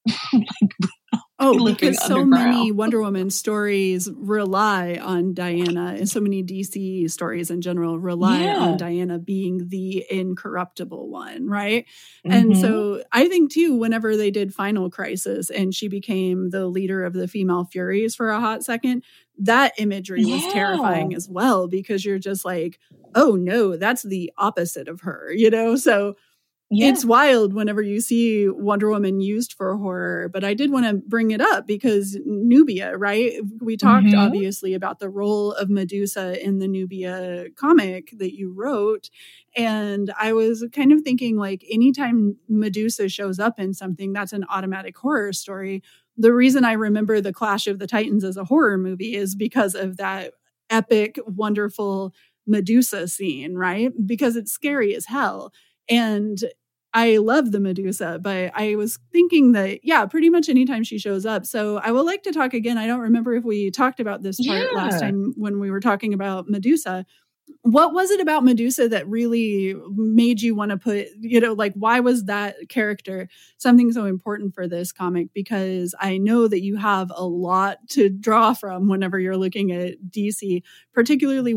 Because so many Wonder Woman stories rely on Diana, and so many DC stories in general rely on Diana being the incorruptible one, right? Mm-hmm. And so I think too, whenever they did Final Crisis and she became the leader of the Female Furies for a hot second, that imagery was terrifying as well, because you're just like, oh no, that's the opposite of her, So it's wild whenever you see Wonder Woman used for horror, but I did want to bring it up because Nubia, right? We talked obviously about the role of Medusa in the Nubia comic that you wrote. And I was kind of thinking like anytime Medusa shows up in something, that's an automatic horror story. The reason I remember the Clash of the Titans as a horror movie is because of that epic, wonderful Medusa scene, right? Because it's scary as hell. And I love the Medusa, but I was thinking that, yeah, pretty much anytime she shows up. So I would like to talk again. I don't remember if we talked about this part last time when we were talking about Medusa. What was it about Medusa that really made you want to put, like, why was that character something so important for this comic? Because I know that you have a lot to draw from whenever you're looking at DC, particularly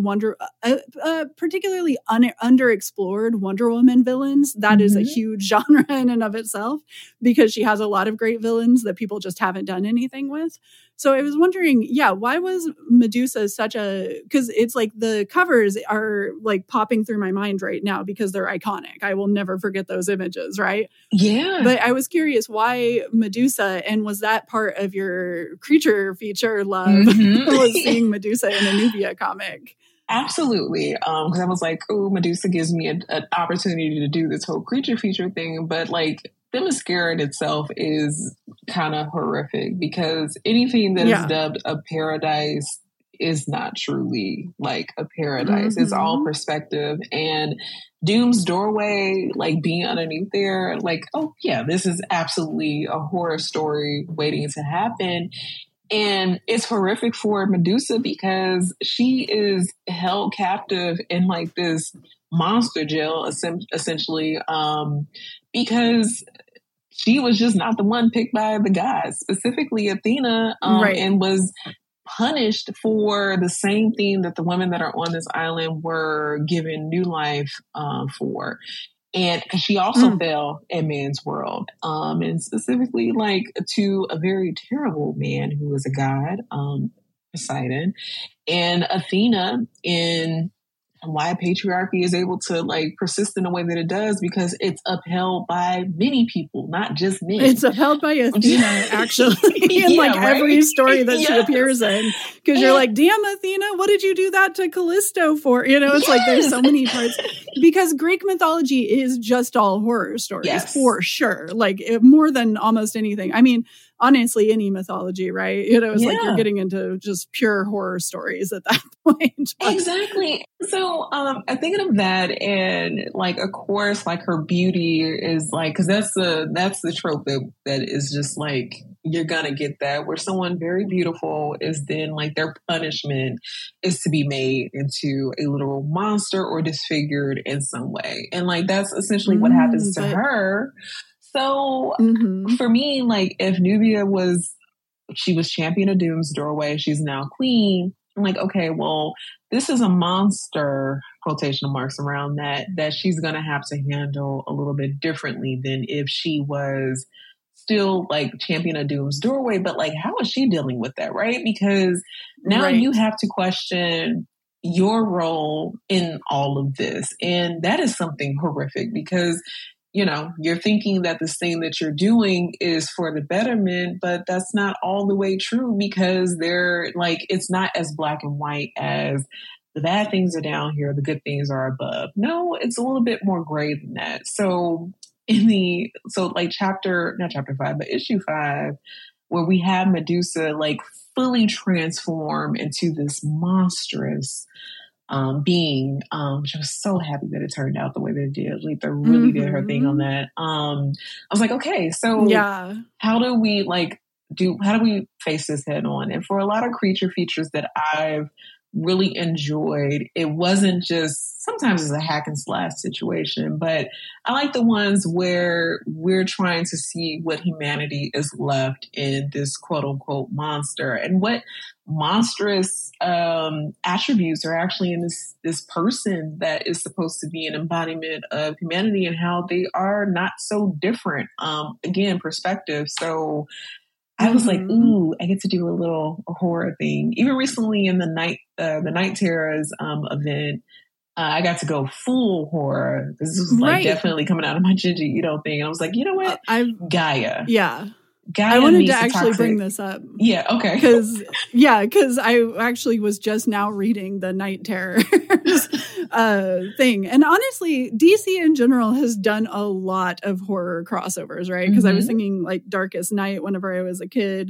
underexplored Wonder Woman villains. That is a huge genre in and of itself, because she has a lot of great villains that people just haven't done anything with. So I was wondering, why was Medusa because it's like the covers are like popping through my mind right now because they're iconic. I will never forget those images, right? Yeah. But I was curious, why Medusa? And was that part of your creature feature love? Was seeing Medusa in a Nubia comic? Absolutely. Because I was like, oh, Medusa gives me an opportunity to do this whole creature feature thing. But like, Themyscira in itself is kind of horrific, because anything that is dubbed a paradise is not truly like a paradise. It's all perspective. And Doom's doorway, like being underneath there, like, oh yeah, this is absolutely a horror story waiting to happen. And it's horrific for Medusa because she is held captive in like this monster jail, essentially, because she was just not the one picked by the gods, specifically Athena, and was punished for the same thing that the women that are on this island were given new life for. And because she also fell in man's world, and specifically like to a very terrible man who was a god, Poseidon, and Athena in why patriarchy is able to like persist in the way that it does, because it's upheld by many people, not just men. It's upheld by Athena, actually, in every story that she appears in. Because you're like, damn, Athena, what did you do that to Callisto for? It's like there's so many parts. Because Greek mythology is just all horror stories, for sure. Like more than almost anything. I mean, honestly, any mythology, right? It's like you're getting into just pure horror stories at that point. Exactly. So I'm thinking of that, and like, of course, like her beauty is like, because that's the trope that is just like, you're gonna get that, where someone very beautiful is then like their punishment is to be made into a literal monster or disfigured in some way, and like that's essentially what happens to her. So for me, like if Nubia she was champion of Doom's doorway, she's now queen. I'm like, okay, well, this is a monster, quotation marks around that she's going to have to handle a little bit differently than if she was still like champion of Doom's doorway. But like, how is she dealing with that, right? Because now you have to question your role in all of this. And that is something horrific, because you're thinking that this thing that you're doing is for the betterment, but that's not all the way true, because it's not as black and white as the bad things are down here, the good things are above. No, it's a little bit more gray than that. So not chapter 5, but issue 5, where we have Medusa like fully transform into this monstrous being, which I was so happy that it turned out the way that it did. Letha really did her thing on that. I was like, okay, so how do we face this head on? And for a lot of creature features that I've really enjoyed, it wasn't just, sometimes it's a hack and slash situation, but I like the ones where we're trying to see what humanity is left in this quote unquote monster, and what monstrous attributes are actually in this person that is supposed to be an embodiment of humanity, and how they are not so different. Again, perspective. So I was like, ooh, I get to do a little horror thing. Even recently in the Night Terrors event, I got to go full horror. This was like definitely coming out of my Ginger Ito thing. I was like, you know what? Gaia. Yeah. Gaia, I wanted to actually bring this up. Yeah, okay. Because I actually was just now reading the Night Terrors thing. And honestly, DC in general has done a lot of horror crossovers, right? Because I was thinking like Darkest Night whenever I was a kid.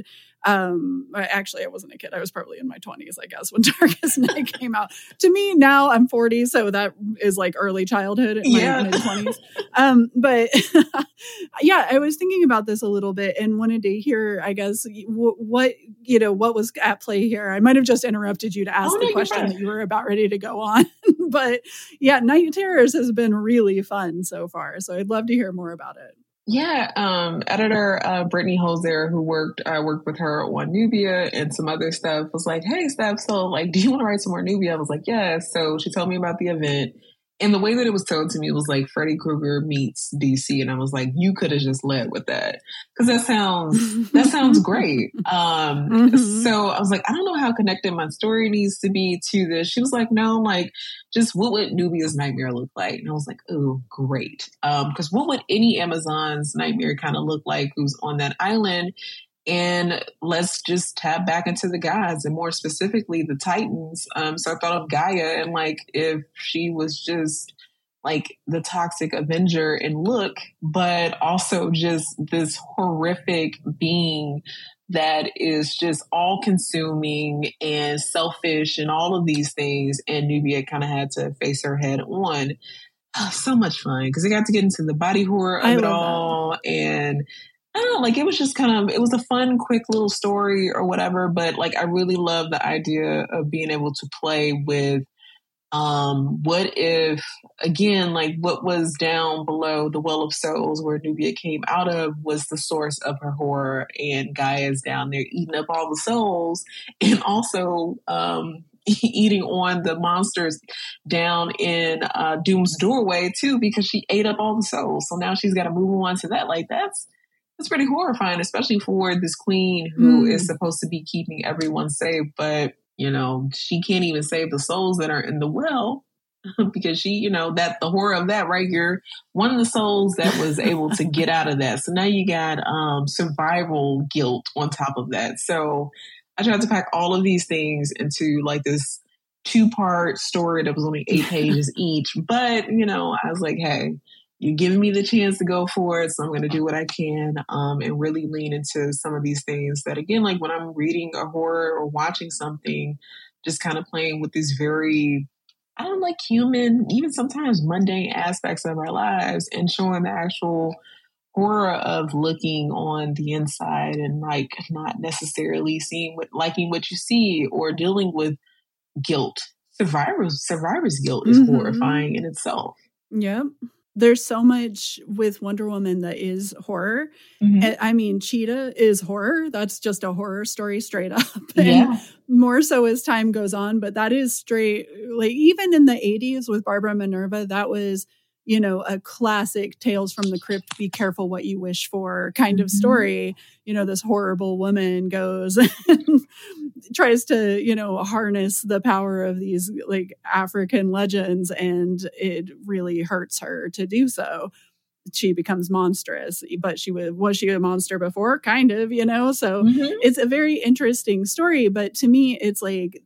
Actually, I wasn't a kid. I was probably in my 20s, I guess, when Darkest Night came out. To me, now I'm 40, so that is like early childhood in my mid-20s. But yeah, I was thinking about this a little bit and wanted to hear, I guess, what was at play here. I might have just interrupted you to ask the question that you were about ready to go on. But yeah, Night Terrors has been really fun so far. So I'd love to hear more about it. Yeah, editor Brittany Holzer, who I worked with her on Nubia and some other stuff, was like, "Hey, Steph, so like, do you want to write some more Nubia?" I was like, "Yeah." So she told me about the event. And the way that it was told to me was like Freddy Krueger meets DC. And I was like, you could have just led with that. Cause that sounds great. So I was like, I don't know how connected my story needs to be to this. She was like, no, like just what would Nubia's nightmare look like? And I was like, oh, great. Cause what would any Amazon's nightmare kind of look like who's on that island? And let's just tap back into the gods and more specifically the Titans. So I thought of Gaia and like if she was just like the toxic Avenger in look, but also just this horrific being that is just all consuming and selfish and all of these things. And Nubia kind of had to face her head on. Oh, so much fun because I got to get into the body horror of it all. And I don't know, like it was just it was a fun, quick little story or whatever. But like, I really love the idea of being able to play with, what if, again, like what was down below the Well of Souls where Nubia came out of was the source of her horror and Gaia's down there eating up all the souls and also, eating on the monsters down in Doom's doorway too, because she ate up all the souls. So now she's got to move on to that. Like that's pretty horrifying, especially for this queen who is supposed to be keeping everyone safe. But, you know, she can't even save the souls that are in the well because she, you know, that the horror of that, right? You're one of the souls that was able to get out of that. So now you got survival guilt on top of that. So I tried to pack all of these things into like this 2-part story that was only 8 pages each. But, you know, I was like, hey, you're giving me the chance to go for it. So I'm going to do what I can and really lean into some of these things that, again, like when I'm reading a horror or watching something, just kind of playing with these very, I don't like human, even sometimes mundane aspects of our lives and showing the actual horror of looking on the inside and like not necessarily liking what you see or dealing with guilt. Survivor's guilt is horrifying in itself. Yep. There's so much with Wonder Woman that is horror. I mean, Cheetah is horror. That's just a horror story straight up. And more so as time goes on, but that is straight, like even in the 80s with Barbara Minerva, that was, you know, a classic Tales from the Crypt, be careful what you wish for kind of story. You know, this horrible woman goes and tries to, you know, harness the power of these like African legends, and it really hurts her to do so. She becomes monstrous, but was she a monster before? Kind of, you know? So it's a very interesting story, but to me, it's like,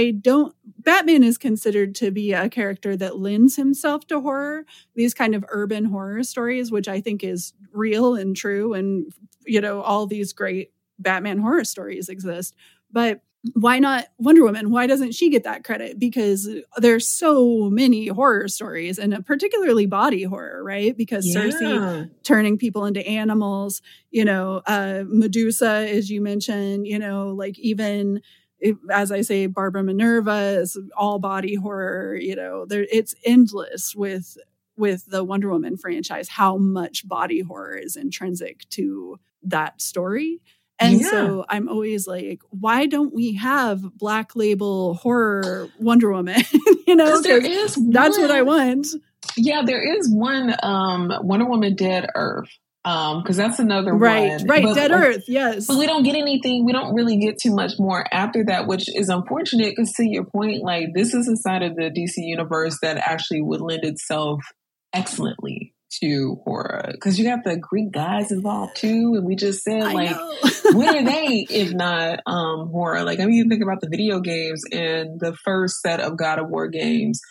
Batman is considered to be a character that lends himself to horror, these kind of urban horror stories, which I think is real and true. And, you know, all these great Batman horror stories exist. But why not Wonder Woman? Why doesn't she get that credit? Because there's so many horror stories, and particularly body horror, right? Because Cersei turning people into animals, you know, Medusa, as you mentioned, you know, like even... as I say, Barbara Minerva is all body horror. You know, it's endless with the Wonder Woman franchise, how much body horror is intrinsic to that story. And so I'm always like, why don't we have Black Label horror Wonder Woman? You know, that's what I want. Yeah, there is one Wonder Woman Dead Earth. Because that's another one. Right, but, Dead Earth, yes. But we don't get anything, we don't really get too much more after that, which is unfortunate because to your point, like this is a side of the DC universe that actually would lend itself excellently to horror. Because you got the Greek gods involved too, and we just said like, what are they if not horror? Like I mean, you think about the video games and the first set of God of War games.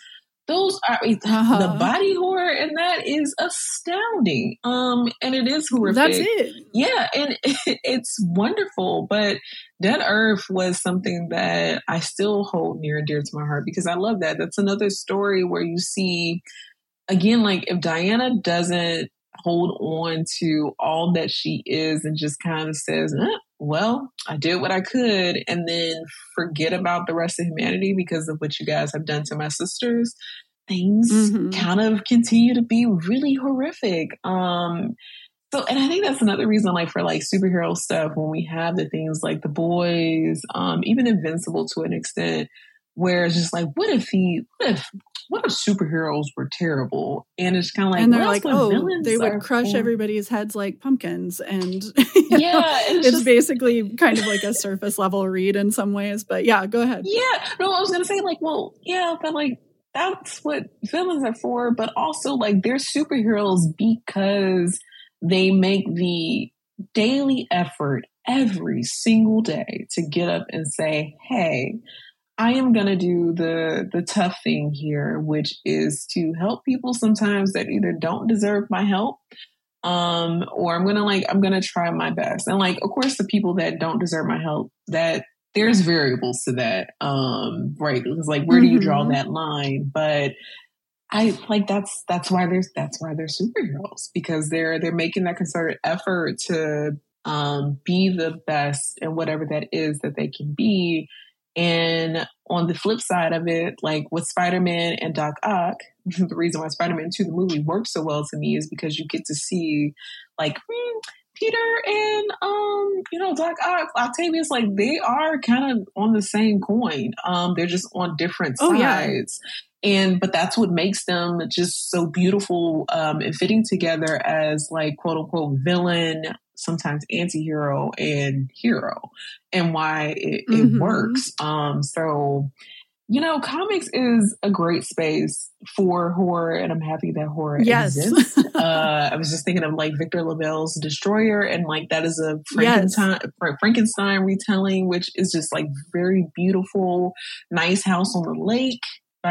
those are the body horror, and that is astounding. And it is horrific. That's it. Yeah, and it's wonderful. But Dead Earth was something that I still hold near and dear to my heart because I love that. That's another story where you see, again, like if Diana doesn't hold on to all that she is and just kind of says, well, I did what I could, and then forget about the rest of humanity because of what you guys have done to my sisters, things kind of continue to be really horrific. So, and I think that's another reason, like for like superhero stuff, when we have the things like The Boys, even Invincible to an extent, where it's just like, what if superheroes were terrible? And it's kind of like, and they're like, they would crush everybody's heads like pumpkins. And it's basically kind of like a surface level read in some ways. But yeah, go ahead. Yeah, no, I was going to say like, well, yeah, but like, that's what villains are for. But also like they're superheroes because they make the daily effort every single day to get up and say, hey, I am going to do the tough thing here, which is to help people sometimes that either don't deserve my help, or I'm going to try my best. And like, of course, the people that don't deserve my help, that there's variables to that. Right. It's like, where do you draw that line? But I like, that's why they're superheroes, because they're making that concerted effort to, be the best in whatever that is that they can be. And on the flip side of it, like with Spider-Man and Doc Ock, the reason why Spider-Man 2, the movie, works so well to me is because you get to see like Peter and, Doc Ock, Octavius, like they are kind of on the same coin. They're just on different sides. But that's what makes them just so beautiful, and fitting together as like quote unquote villain, sometimes anti-hero and hero, and why it works. So, comics is a great space for horror, and I'm happy that horror exists. I was just thinking of like Victor LaValle's Destroyer, and like that is a Frankenstein retelling, which is just like very beautiful, nice house on the lake.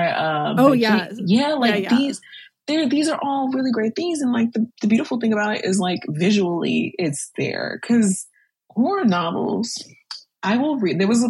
These are all really great things, and like the beautiful thing about it is like visually it's there, because horror novels I will read. There was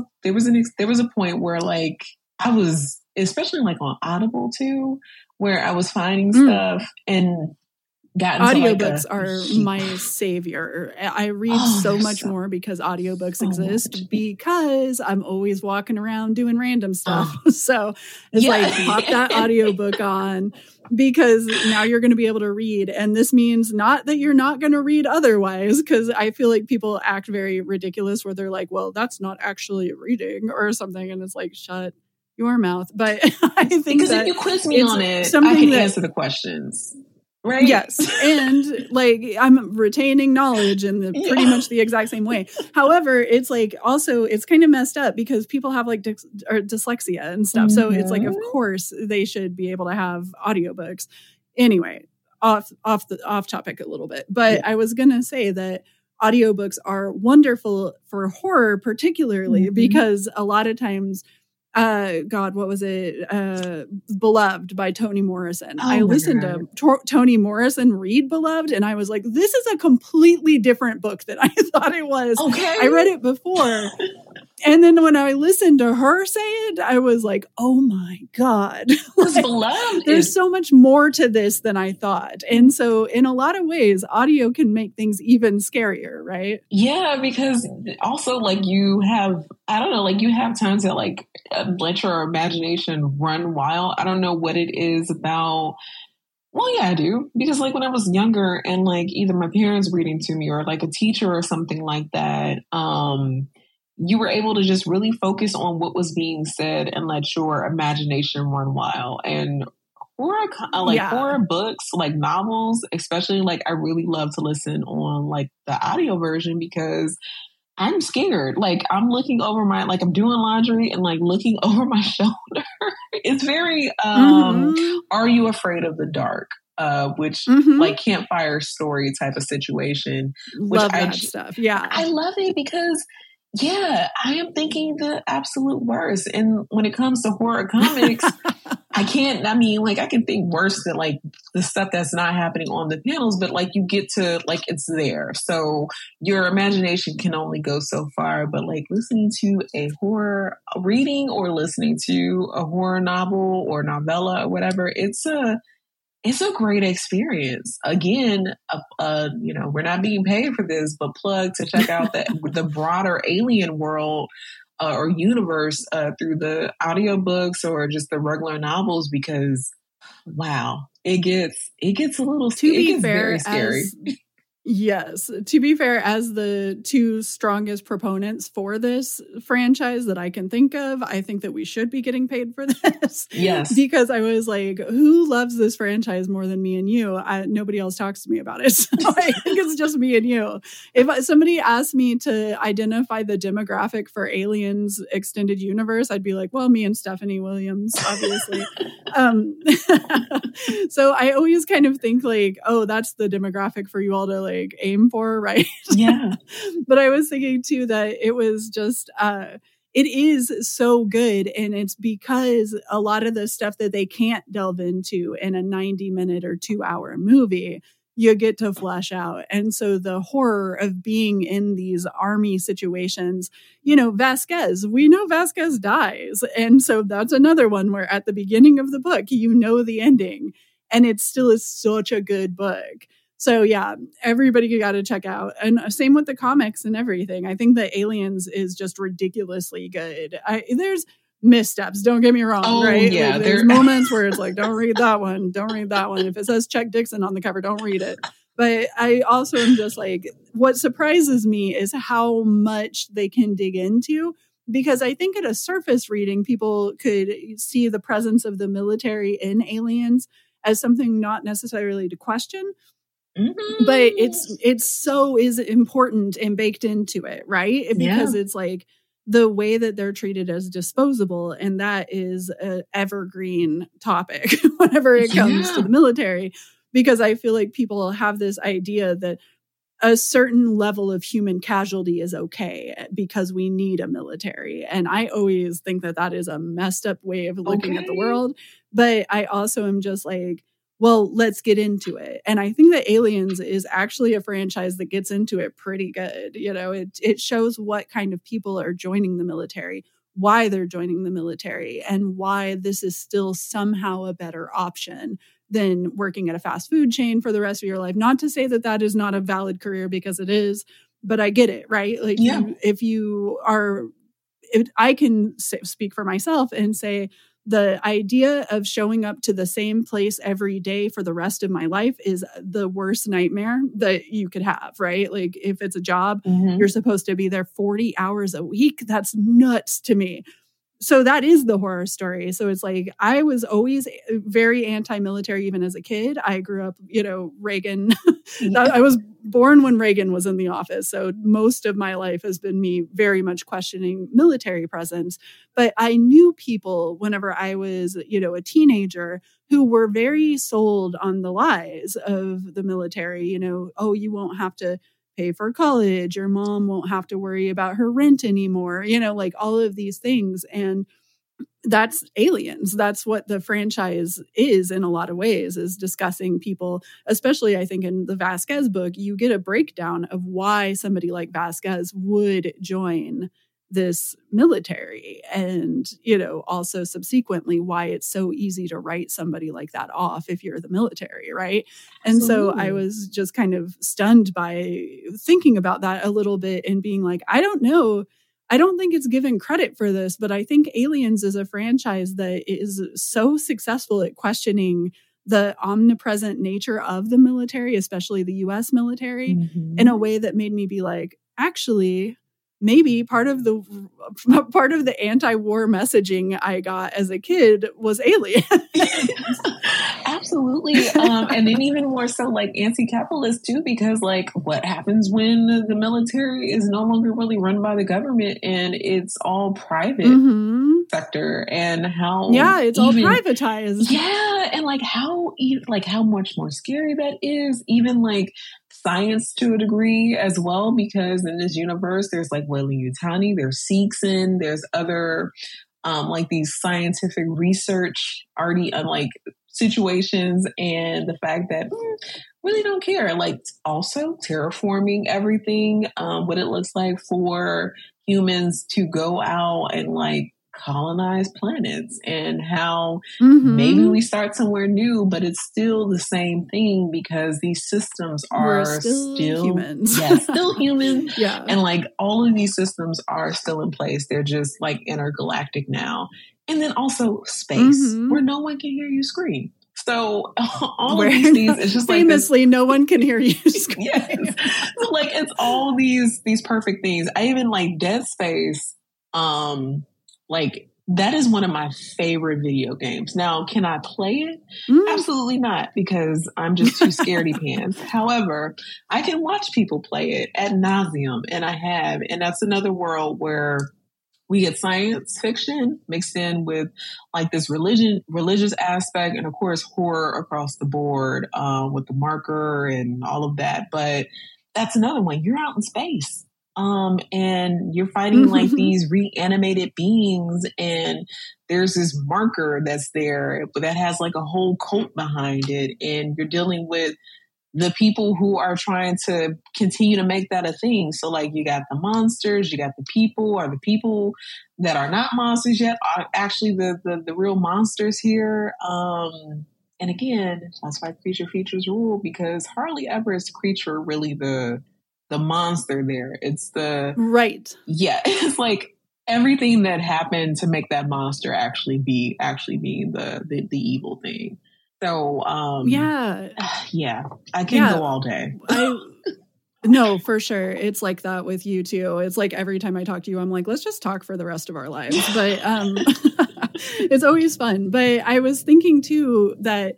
a point where like I was, especially like on Audible too, where I was finding stuff and audiobooks are my savior. I read so much more because audiobooks exist, because I'm always walking around doing random stuff. So it's like, pop that audiobook on, because now you're going to be able to read. And this means not that you're not going to read otherwise, because I feel like people act very ridiculous where they're like, well, that's not actually reading or something. And it's like, shut your mouth. But I think because if you quiz me on it, I can answer the questions. Right? Yes. And like, I'm retaining knowledge in pretty much the exact same way. However, it's like, also it's kind of messed up because people have like dyslexia and stuff. So it's like, of course they should be able to have audiobooks. Anyway, off topic a little bit, but I was going to say that audiobooks are wonderful for horror, particularly because a lot of times, what was it? Beloved by Toni Morrison. I listened to Toni Morrison read Beloved, and I was like, this is a completely different book than I thought it was. Okay. I read it before. And then when I listened to her say it, I was like, oh my God. Like, Beloved there's so much more to this than I thought. And so in a lot of ways, audio can make things even scarier, right? Yeah, because also like you have times that like let your imagination run wild. I don't know what it is about. Well, yeah, I do. Because like when I was younger and like either my parents reading to me or like a teacher or something like that, you were able to just really focus on what was being said and let your imagination run wild. And horror books, like novels, especially, like I really love to listen on like the audio version because I'm scared. Like I'm looking over I'm doing laundry and like looking over my shoulder. It's very, Are You Afraid of the Dark? Which like campfire story type of situation. Love that stuff. Yeah. I love it because I am thinking the absolute worst. And when it comes to horror comics, I can think worse than like the stuff that's not happening on the panels, but like you get to like, it's there. So your imagination can only go so far, but like listening to a horror reading or listening to a horror novel or novella or whatever, it's a great experience. Again, we're not being paid for this, but plug to check out the broader Alien world or universe through the audiobooks or just the regular novels, because wow, it gets a little very scary. Yes. To be fair, as the two strongest proponents for this franchise that I can think of, I think that we should be getting paid for this. Yes. Because I was like, who loves this franchise more than me and you? Nobody else talks to me about it. So I think it's just me and you. If somebody asked me to identify the demographic for Aliens Extended Universe, I'd be like, well, me and Stephanie Williams, obviously. So I always kind of think like, oh, that's the demographic for you all to like aim for, right? Yeah. But I was thinking too that it was just it is so good, and it's because a lot of the stuff that they can't delve into in a 90-minute or 2-hour movie, you get to flesh out. And so the horror of being in these army situations, we know Vasquez dies. And so that's another one where at the beginning of the book, the ending, and it still is such a good book. So yeah, everybody got to check out. And same with the comics and everything. I think that Aliens is just ridiculously good. There's missteps, don't get me wrong, right? Yeah, like, there's moments where it's like, don't read that one. Don't read that one. If it says Chuck Dixon on the cover, don't read it. But I also am just like, what surprises me is how much they can dig into. Because I think at a surface reading, people could see the presence of the military in Aliens as something not necessarily to question. Mm-hmm. But it's so is important and baked into it, right? Because it's like the way that they're treated as disposable, and that is an evergreen topic whenever it comes to the military. Because I feel like people have this idea that a certain level of human casualty is okay because we need a military. And I always think that that is a messed up way of looking at the world. But I also am just like, well, let's get into it. And I think that Aliens is actually a franchise that gets into it pretty good. It shows what kind of people are joining the military, why they're joining the military, and why this is still somehow a better option than working at a fast food chain for the rest of your life. Not to say that that is not a valid career, because it is, but I get it, right? Like I can speak for myself and say, the idea of showing up to the same place every day for the rest of my life is the worst nightmare that you could have, right? Like if it's a job, you're supposed to be there 40 hours a week. That's nuts to me. So that is the horror story. So it's like, I was always very anti-military, even as a kid. I grew up, Reagan. I was born when Reagan was in the office. So most of my life has been me very much questioning military presence. But I knew people whenever I was, a teenager who were very sold on the lies of the military. You won't have to pay for college, your mom won't have to worry about her rent anymore, like all of these things. And that's Aliens. That's what the franchise is in a lot of ways, is discussing people, especially I think in the Vasquez book, you get a breakdown of why somebody like Vasquez would join this military, and also subsequently why it's so easy to write somebody like that off if you're the military, right? And so I was just kind of stunned by thinking about that a little bit and being like, I don't know, I don't think it's given credit for this, but I think Aliens is a franchise that is so successful at questioning the omnipresent nature of the military, especially the US military, in a way that made me be like, actually, maybe part of the anti-war messaging I got as a kid was Alien. Absolutely. And then even more so like anti-capitalist too, because like what happens when the military is no longer really run by the government and it's all private sector, and how it's all privatized. Yeah. And like how much more scary that is, even like science to a degree as well, because in this universe there's like Weyland-Yutani, there's Seegson, there's other like these scientific research already like situations, and the fact that really don't care. Like also terraforming everything, what it looks like for humans to go out and like colonize planets, and how maybe we start somewhere new, but it's still the same thing because these systems are still humans. Yeah, still human. Yeah. And like all of these systems are still in place. They're just like intergalactic now. And then also space where no one can hear you scream. So all of these things, it's just famously, like no one can hear you scream. Yes. So like it's all these perfect things. I even like Dead Space. Like that is one of my favorite video games. Now, can I play it? Absolutely not, because I'm just too scaredy pants. However, I can watch people play it ad nauseum, and I have. And that's another world where we get science fiction mixed in with like this religious aspect, and of course horror across the board with the marker and all of that. But that's another one. You're out in space. And you're fighting like these reanimated beings, and there's this marker that's there that has like a whole cult behind it, and you're dealing with the people who are trying to continue to make that a thing. So like you got the monsters, you got the people, or the people that are not monsters yet are actually the real monsters here. And again, that's why creature features rule, because hardly ever is the creature really the monster there. It's the right. Yeah. It's like everything that happened to make that monster actually being the evil thing. So yeah, I can go all day. No, for sure. It's like that with you too. It's like every time I talk to you, I'm like, let's just talk for the rest of our lives. But it's always fun. But I was thinking too that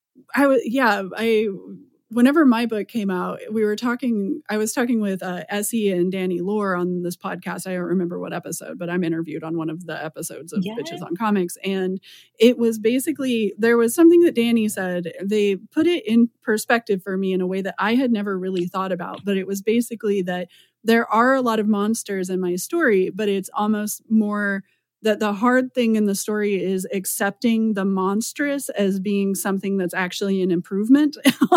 whenever my book came out, I was talking with Essie and Danny Lore on this podcast. I don't remember what episode, but I'm interviewed on one of the episodes of Bitches on Comics. And it was basically, there was something that Danny said. They put it in perspective for me in a way that I had never really thought about. But it was basically that there are a lot of monsters in my story, but it's almost more that the hard thing in the story is accepting the monstrous as being something that's actually an improvement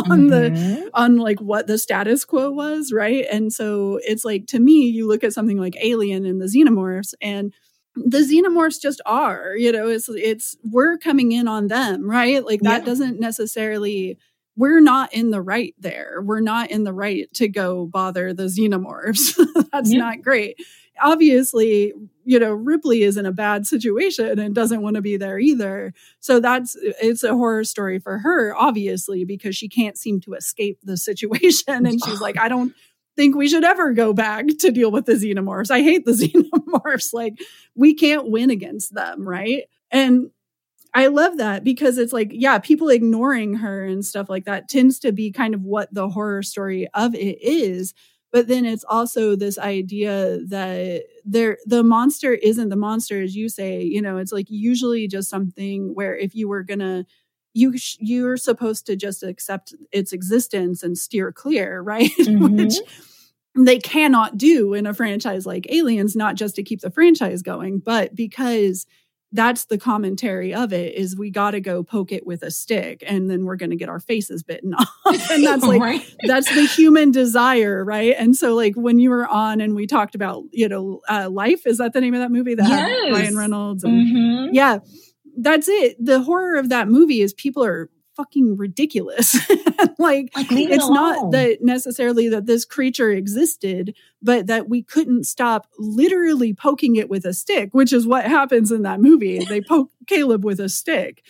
on like what the status quo was, right? And so it's like, to me, you look at something like Alien and the Xenomorphs, and the Xenomorphs just are, it's we're coming in on them, right? Like that doesn't necessarily, we're not in the right there. We're not in the right to go bother the Xenomorphs. That's not great. Obviously, Ripley is in a bad situation and doesn't want to be there either. So it's a horror story for her, obviously, because she can't seem to escape the situation. And she's like, I don't think we should ever go back to deal with the Xenomorphs. I hate the Xenomorphs. Like, we can't win against them, right? And I love that, because it's like, people ignoring her and stuff like that tends to be kind of what the horror story of it is. But then it's also this idea that the monster isn't the monster, as you say. It's like usually just something where if you were gonna, you're supposed to just accept its existence and steer clear, right? Which they cannot do in a franchise like Aliens, not just to keep the franchise going, but because that's the commentary of it, is we got to go poke it with a stick and then we're going to get our faces bitten off. And that's like, right. That's the human desire. Right. And so like when you were on and we talked about, Life, is that the name of that movie that had Ryan Reynolds? And, yeah, that's it. The horror of that movie is people are fucking ridiculous. like it's not that necessarily that this creature existed, but that we couldn't stop literally poking it with a stick, which is what happens in that movie. They poke Caleb with a stick,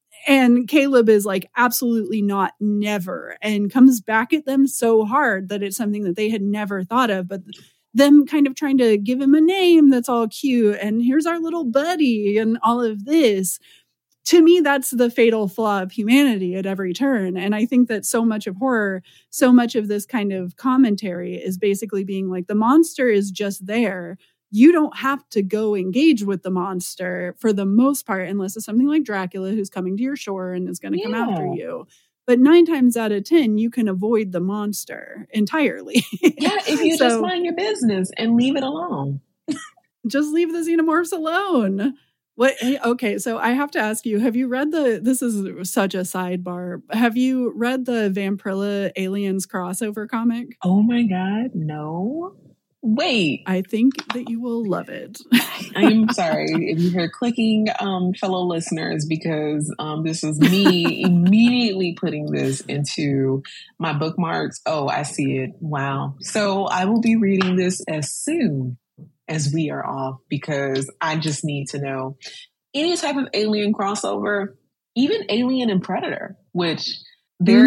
and Caleb is like, absolutely not, never, and comes back at them so hard that it's something that they had never thought of. But them kind of trying to give him a name that's all cute, and here's our little buddy and all of this. To me, that's the fatal flaw of humanity at every turn. And I think that so much of horror, so much of this kind of commentary is basically being like, the monster is just there. You don't have to go engage with the monster for the most part, unless it's something like Dracula who's coming to your shore and is going to come after you. But 9 times out of 10, you can avoid the monster entirely. If you just mind your business and leave it alone. Just leave the Xenomorphs alone. What? Okay, so I have to ask you: have you read this is such a sidebar. Have you read the Vampirilla Aliens crossover comic? Oh my God, no. Wait. I think that you will love it. I'm sorry if you hear clicking, fellow listeners, because this is me immediately putting this into my bookmarks. Oh, I see it. Wow. So I will be reading this as soon as we are off, because I just need to know any type of alien crossover, even Alien and Predator, which there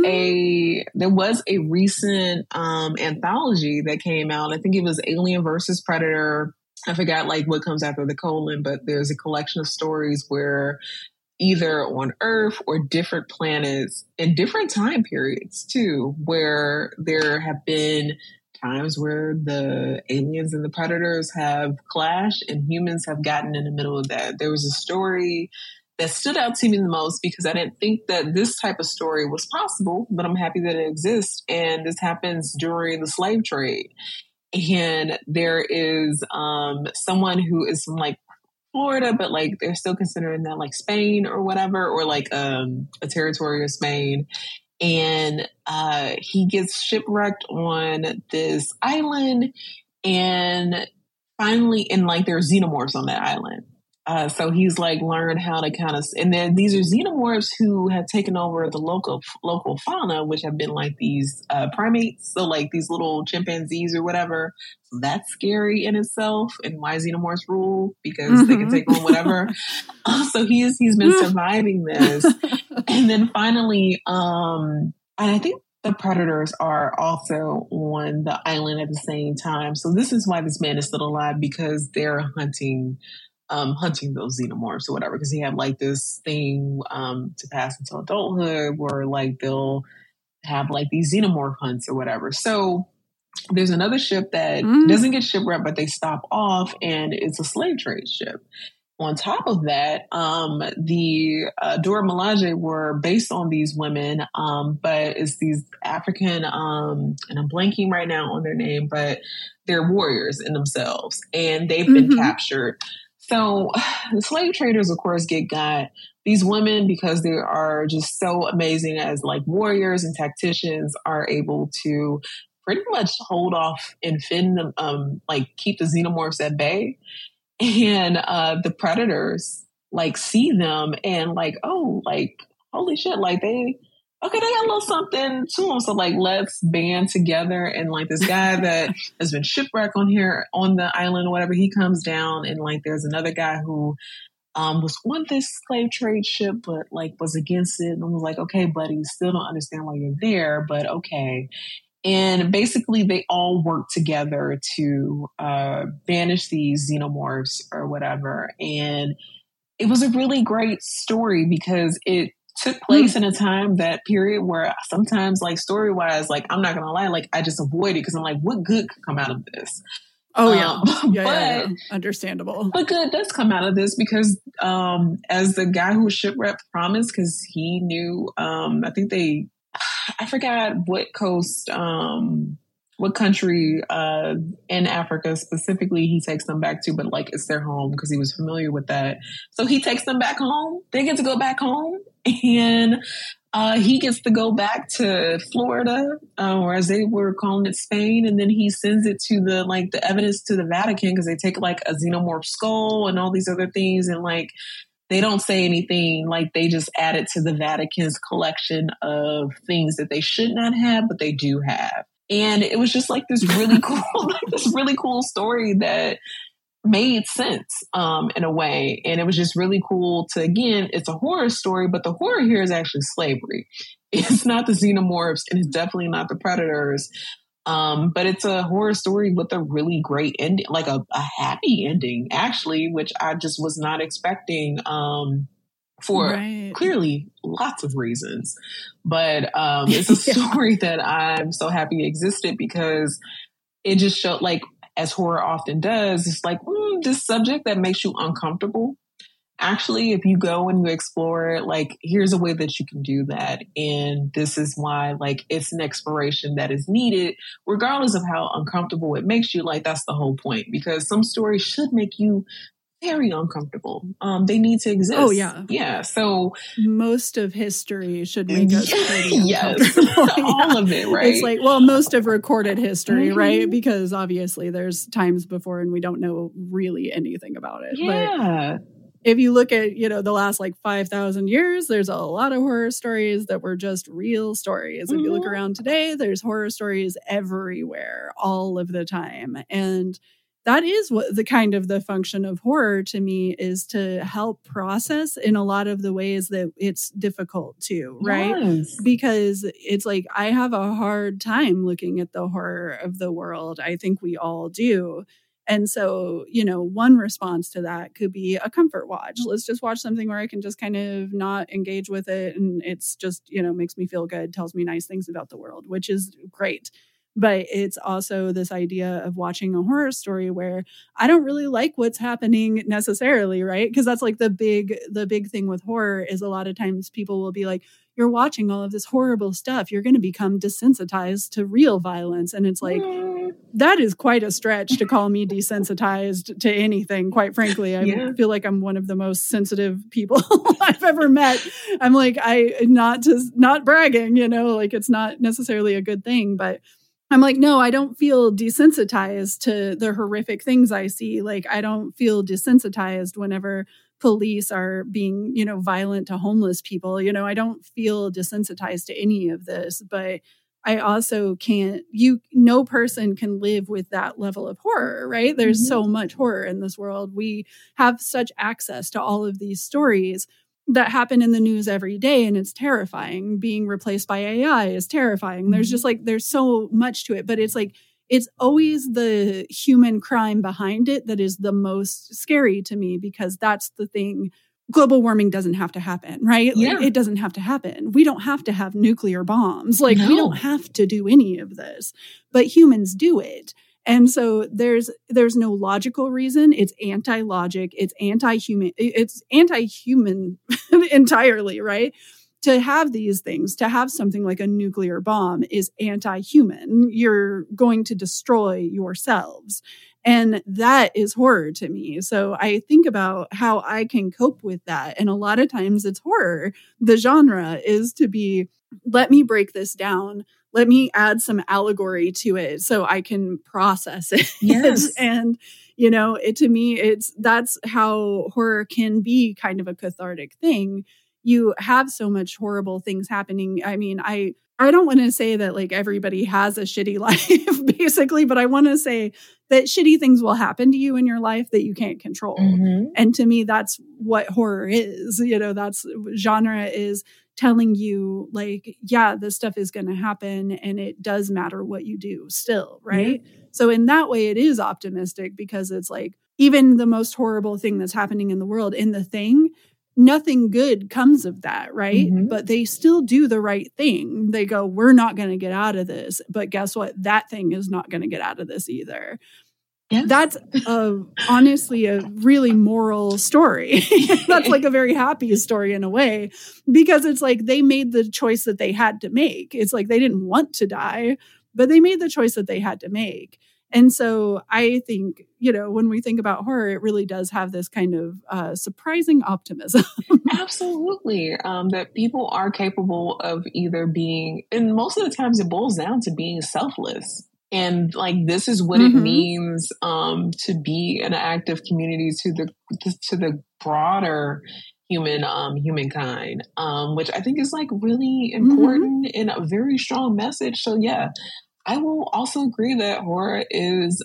was a recent anthology that came out. I think it was Alien versus Predator. I forgot like what comes after the colon, but there's a collection of stories where either on Earth or different planets in different time periods too, where there have been times where the aliens and the predators have clashed and humans have gotten in the middle of that. There was a story that stood out to me the most because I didn't think that this type of story was possible, but I'm happy that it exists. And this happens during the slave trade. And there is someone who is from like Florida, but like they're still considering that like Spain or whatever, or like a territory of Spain. And he gets shipwrecked on this island, and finally, and like there are xenomorphs on that island. So he's like learned how to kind of, and then these are xenomorphs who have taken over the local fauna, which have been like these primates, so like these little chimpanzees or whatever. So that's scary in itself, and why xenomorphs rule, because they can take on whatever. So he's been surviving this, and then finally, and I think the predators are also on the island at the same time. So this is why this man is still alive, because they're hunting those xenomorphs or whatever, because he had like this thing to pass into adulthood where like they'll have like these xenomorph hunts or whatever. So there's another ship that doesn't get shipwrecked, but they stop off, and it's a slave trade ship. On top of that, the Dora Milaje were based on these women, but it's these African, and I'm blanking right now on their name, but they're warriors in themselves, and they've been captured. So the slave traders, of course, got these women, because they are just so amazing as like warriors and tacticians, are able to pretty much hold off and fend them, like keep the xenomorphs at bay. And the predators like see them and like, oh, like, holy shit, like they got a little something to them. So like, let's band together. And like this guy that has been shipwrecked on the island or whatever, he comes down, and like there's another guy who was on this slave trade ship, but like was against it. And I was like, okay, buddy, still don't understand why you're there, but okay. And basically they all work together to banish these xenomorphs or whatever. And it was a really great story because it took place in a time, that period, where sometimes like story wise, like I'm not gonna lie, like I just avoid it because I'm like, what good could come out of this? Oh yeah. Understandable. But good does come out of this because as the guy who was shipwrecked promised, because he knew, I forgot what coast, what country in Africa specifically he takes them back to, but like it's their home because he was familiar with that. So he takes them back home. They get to go back home, and he gets to go back to Florida, or as they were calling it, Spain. And then he sends it to the evidence to the Vatican, because they take like a xenomorph skull and all these other things, and like they don't say anything, like they just add it to the Vatican's collection of things that they should not have, but they do have. And it was just like this really cool story that made sense in a way. And it was just really cool to, again, it's a horror story, but the horror here is actually slavery. It's not the xenomorphs, and it's definitely not the predators. But it's a horror story with a really great ending, like a happy ending, actually, which I just was not expecting for clearly lots of reasons. But it's a story that I'm so happy existed, because it just showed, like, as horror often does, it's like, this subject that makes you uncomfortable. Actually, if you go and you explore it, like, here's a way that you can do that. And this is why, like, it's an exploration that is needed, regardless of how uncomfortable it makes you. Like, that's the whole point, because some stories should make you very uncomfortable. They need to exist. Oh, yeah. Yeah. So most of history should make us pretty yes, uncomfortable. all of it, right? It's like, well, most of recorded history, right? Because obviously there's times before and we don't know really anything about it. Yeah. But if you look at, the last like 5,000 years, there's a lot of horror stories that were just real stories. If you look around today, there's horror stories everywhere, all of the time. And that is what the function of horror to me is, to help process in a lot of the ways that it's difficult to, right? Yes. Because it's like, I have a hard time looking at the horror of the world. I think we all do. And so, one response to that could be a comfort watch. Let's just watch something where I can just kind of not engage with it. And it's just, makes me feel good, tells me nice things about the world, which is great. But it's also this idea of watching a horror story where I don't really like what's happening necessarily, right? Because that's like the big thing with horror is a lot of times people will be like, you're watching all of this horrible stuff, you're going to become desensitized to real violence. And it's like, that is quite a stretch to call me desensitized to anything, quite frankly. I feel like I'm one of the most sensitive people I've ever met. I'm like, not bragging, like it's not necessarily a good thing, but I'm like, no, I don't feel desensitized to the horrific things I see. Like, I don't feel desensitized whenever police are being, violent to homeless people. I don't feel desensitized to any of this, but I also no person can live with that level of horror, right? There's so much horror in this world. We have such access to all of these stories that happen in the news every day, and it's terrifying. Being replaced by AI is terrifying. There's just like, there's so much to it, but it's like, it's always the human crime behind it that is the most scary to me, because that's the thing. Global warming doesn't have to happen, right? Yeah. Like, it doesn't have to happen. We don't have to have nuclear bombs. Like, we don't have to do any of this, but humans do it. And so there's no logical reason. It's anti-logic. It's anti-human. It's anti-human entirely, right? To have these things, to have something like a nuclear bomb is anti-human. You're going to destroy yourselves. And that is horror to me. So I think about how I can cope with that. And a lot of times it's horror. The genre is to be, let me break this down. Let me add some allegory to it so I can process it. Yes. And, to me, that's how horror can be kind of a cathartic thing. You have so much horrible things happening. I mean, I don't want to say that like everybody has a shitty life, basically, but I want to say that shitty things will happen to you in your life that you can't control. And to me, that's what horror is. That's genre is telling you like, yeah, this stuff is going to happen and it does matter what you do still, right? So in that way, it is optimistic, because it's like, even the most horrible thing that's happening in the world, in The Thing, nothing good comes of that, right? But they still do the right thing. They go, we're not going to get out of this. But guess what? That thing is not going to get out of this either. Yes. That's honestly a really moral story. That's like a very happy story in a way, because it's like they made the choice that they had to make. It's like they didn't want to die, but they made the choice that they had to make. And so I think, when we think about horror, it really does have this kind of surprising optimism. Absolutely. That people are capable of either being, and most of the times it boils down to being selfless. And like, this is what it means to be an active community to the broader humankind, which I think is like really important and a very strong message. So yeah, I will also agree that horror is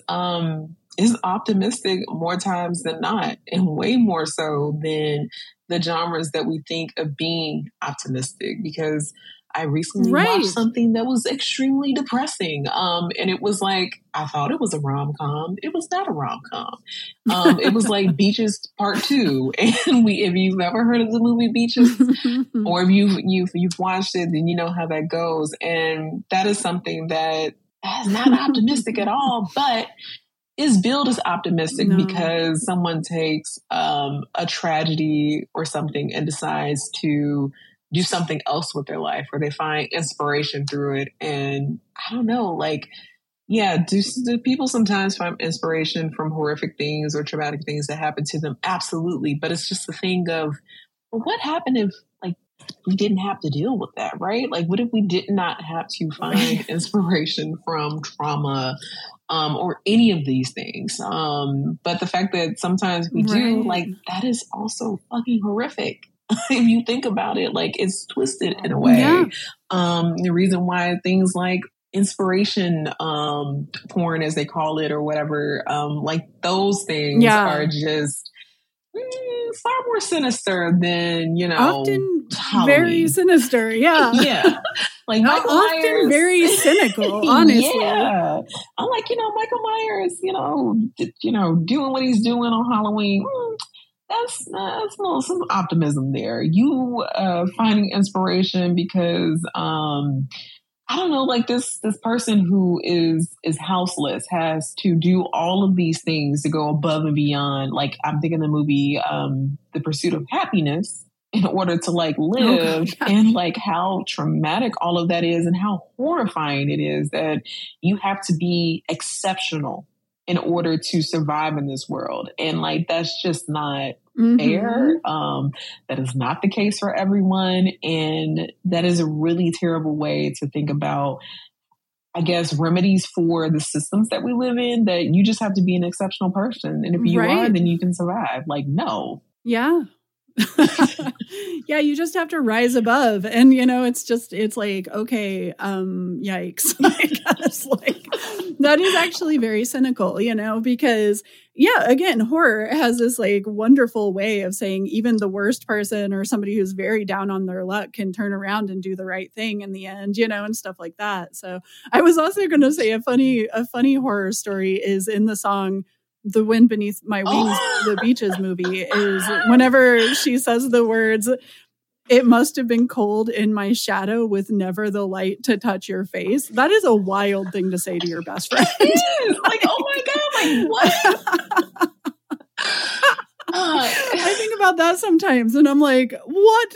optimistic more times than not, and way more so than the genres that we think of being optimistic. Because I recently watched something that was extremely depressing. And it was like, I thought it was a rom-com. It was not a rom-com. It was like Beaches Part 2. And if you've ever heard of the movie Beaches, or if you've watched it, then you know how that goes. And that is something that is not optimistic at all, but is billed as optimistic because someone takes a tragedy or something and decides to do something else with their life, or they find inspiration through it. And I don't know, like, Yeah, do people sometimes find inspiration from horrific things or traumatic things that happen to them? Absolutely. But it's just the thing of, well, what happened if like we didn't have to deal with that, right? Like what if we did not have to find inspiration from trauma or any of these things? But the fact that sometimes we do, like that is also fucking horrific. If you think about it, like it's twisted in a way. Yeah. The reason why things like inspiration porn, as they call it, or whatever, like those things are just far more sinister than, you know, often Halloween. Very sinister. Yeah. Yeah. Like Michael often Myers. Very cynical, honestly. Yeah. I'm like, you know, Michael Myers, you know, doing what he's doing on Halloween. That's some optimism there. You finding inspiration because I don't know, like this person who is houseless has to do all of these things to go above and beyond. Like I'm thinking the movie The Pursuit of Happiness, in order to like live, and like how traumatic all of that is and how horrifying it is that you have to be exceptional in order to survive in this world. And like, that's just not fair. That is not the case for everyone. And that is a really terrible way to think about, I guess, remedies for the systems that we live in, that you just have to be an exceptional person. And if you are, then you can survive. Like, no. Yeah. Yeah, you just have to rise above. And, you know, it's like, okay, yikes. I guess, like, that is actually very cynical, you know, because, yeah, again, horror has this like wonderful way of saying even the worst person or somebody who's very down on their luck can turn around and do the right thing in the end, you know, and stuff like that. So I was also going to say a funny horror story is in the song The Wind Beneath My Wings, the Beaches movie, is whenever she says the words, "It must have been cold in my shadow with never the light to touch your face." That is a wild thing to say to your best friend. It is. Like, oh my God, like what? I think about that sometimes and I'm like, what?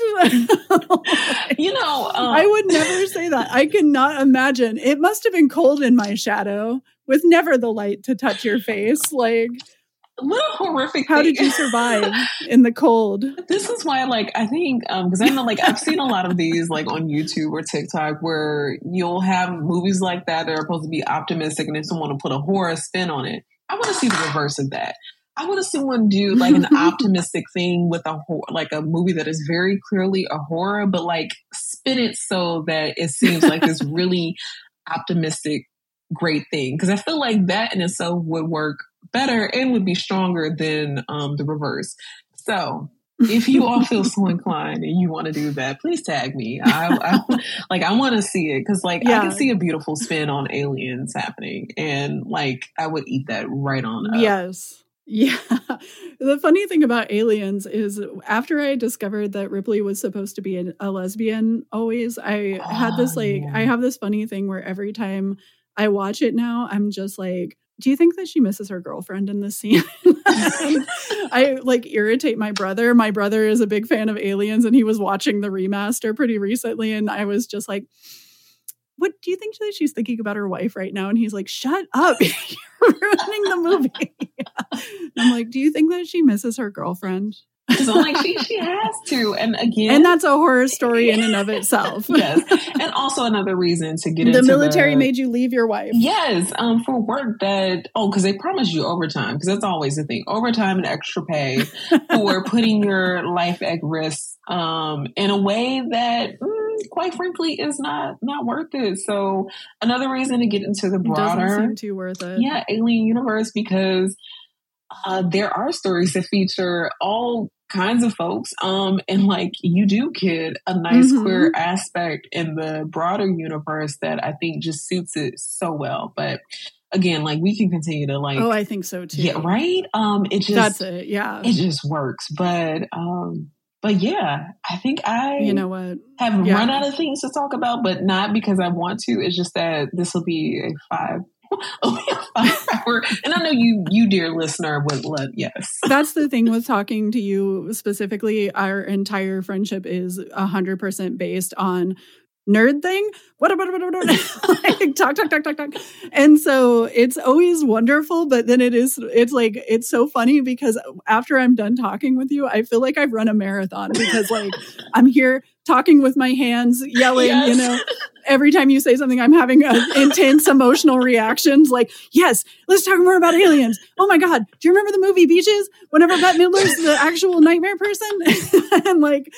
You know, I would never say that. I cannot imagine. It must have been cold in my shadow with never the light to touch your face. Like, what a horrific How thing. did you survive in the cold? This is why, like, I think, because I know, like, I've seen a lot of these, like, on YouTube or TikTok where you'll have movies like that that are supposed to be optimistic, and then someone will put a horror spin on it. I want to see the reverse of that. I want to see someone do, like, an optimistic thing with a movie that is very clearly a horror, but, like, spin it so that it seems like this really optimistic, great thing. Because I feel like that in itself would work better and would be stronger than the reverse. So if you all feel so inclined and you want to do that, please tag me. I want to see it because I can see a beautiful spin on aliens happening, and like I would eat that right on up. Yes. Yeah. The funny thing about Aliens is after I discovered that Ripley was supposed to be a lesbian always, I have this funny thing where every time I watch it now, I'm just like, do you think that she misses her girlfriend in this scene? I like irritate my brother. My brother is a big fan of Aliens and he was watching the remaster pretty recently. And I was just like, what do you think that she's thinking about her wife right now? And he's like, shut up. You're ruining the movie. I'm like, do you think that she misses her girlfriend? So like she has to. And again, and that's a horror story in and of itself. Yes. And also another reason to get into the military made you leave your wife. Yes. For work because they promise you overtime, because that's always the thing. Overtime and extra pay for putting your life at risk in a way that quite frankly is not worth it. So another reason to get into the broader, doesn't seem too worth it. Yeah, alien universe, because there are stories that feature all kinds of folks. And like you do get a nice queer aspect in the broader universe that I think just suits it so well. But again, like we can continue to like, oh, I think so too. Yeah. Right. It just, that's it. Yeah. It just works. But yeah, I think you know what? have run out of things to talk about, but not because I want to. It's just that this will be a 5 hour. And I know you dear listener would love, yes. That's the thing with talking to you specifically. Our entire friendship is 100% based on nerd thing. Like, talk. And so it's always wonderful, but then it's so funny because after I'm done talking with you, I feel like I've run a marathon because like I'm here talking with my hands, yelling, yes. Every time you say something, I'm having intense emotional reactions. Like, yes, let's talk more about aliens. Oh my God. Do you remember the movie Beaches? Whenever Bette Midler's the actual nightmare person? And like,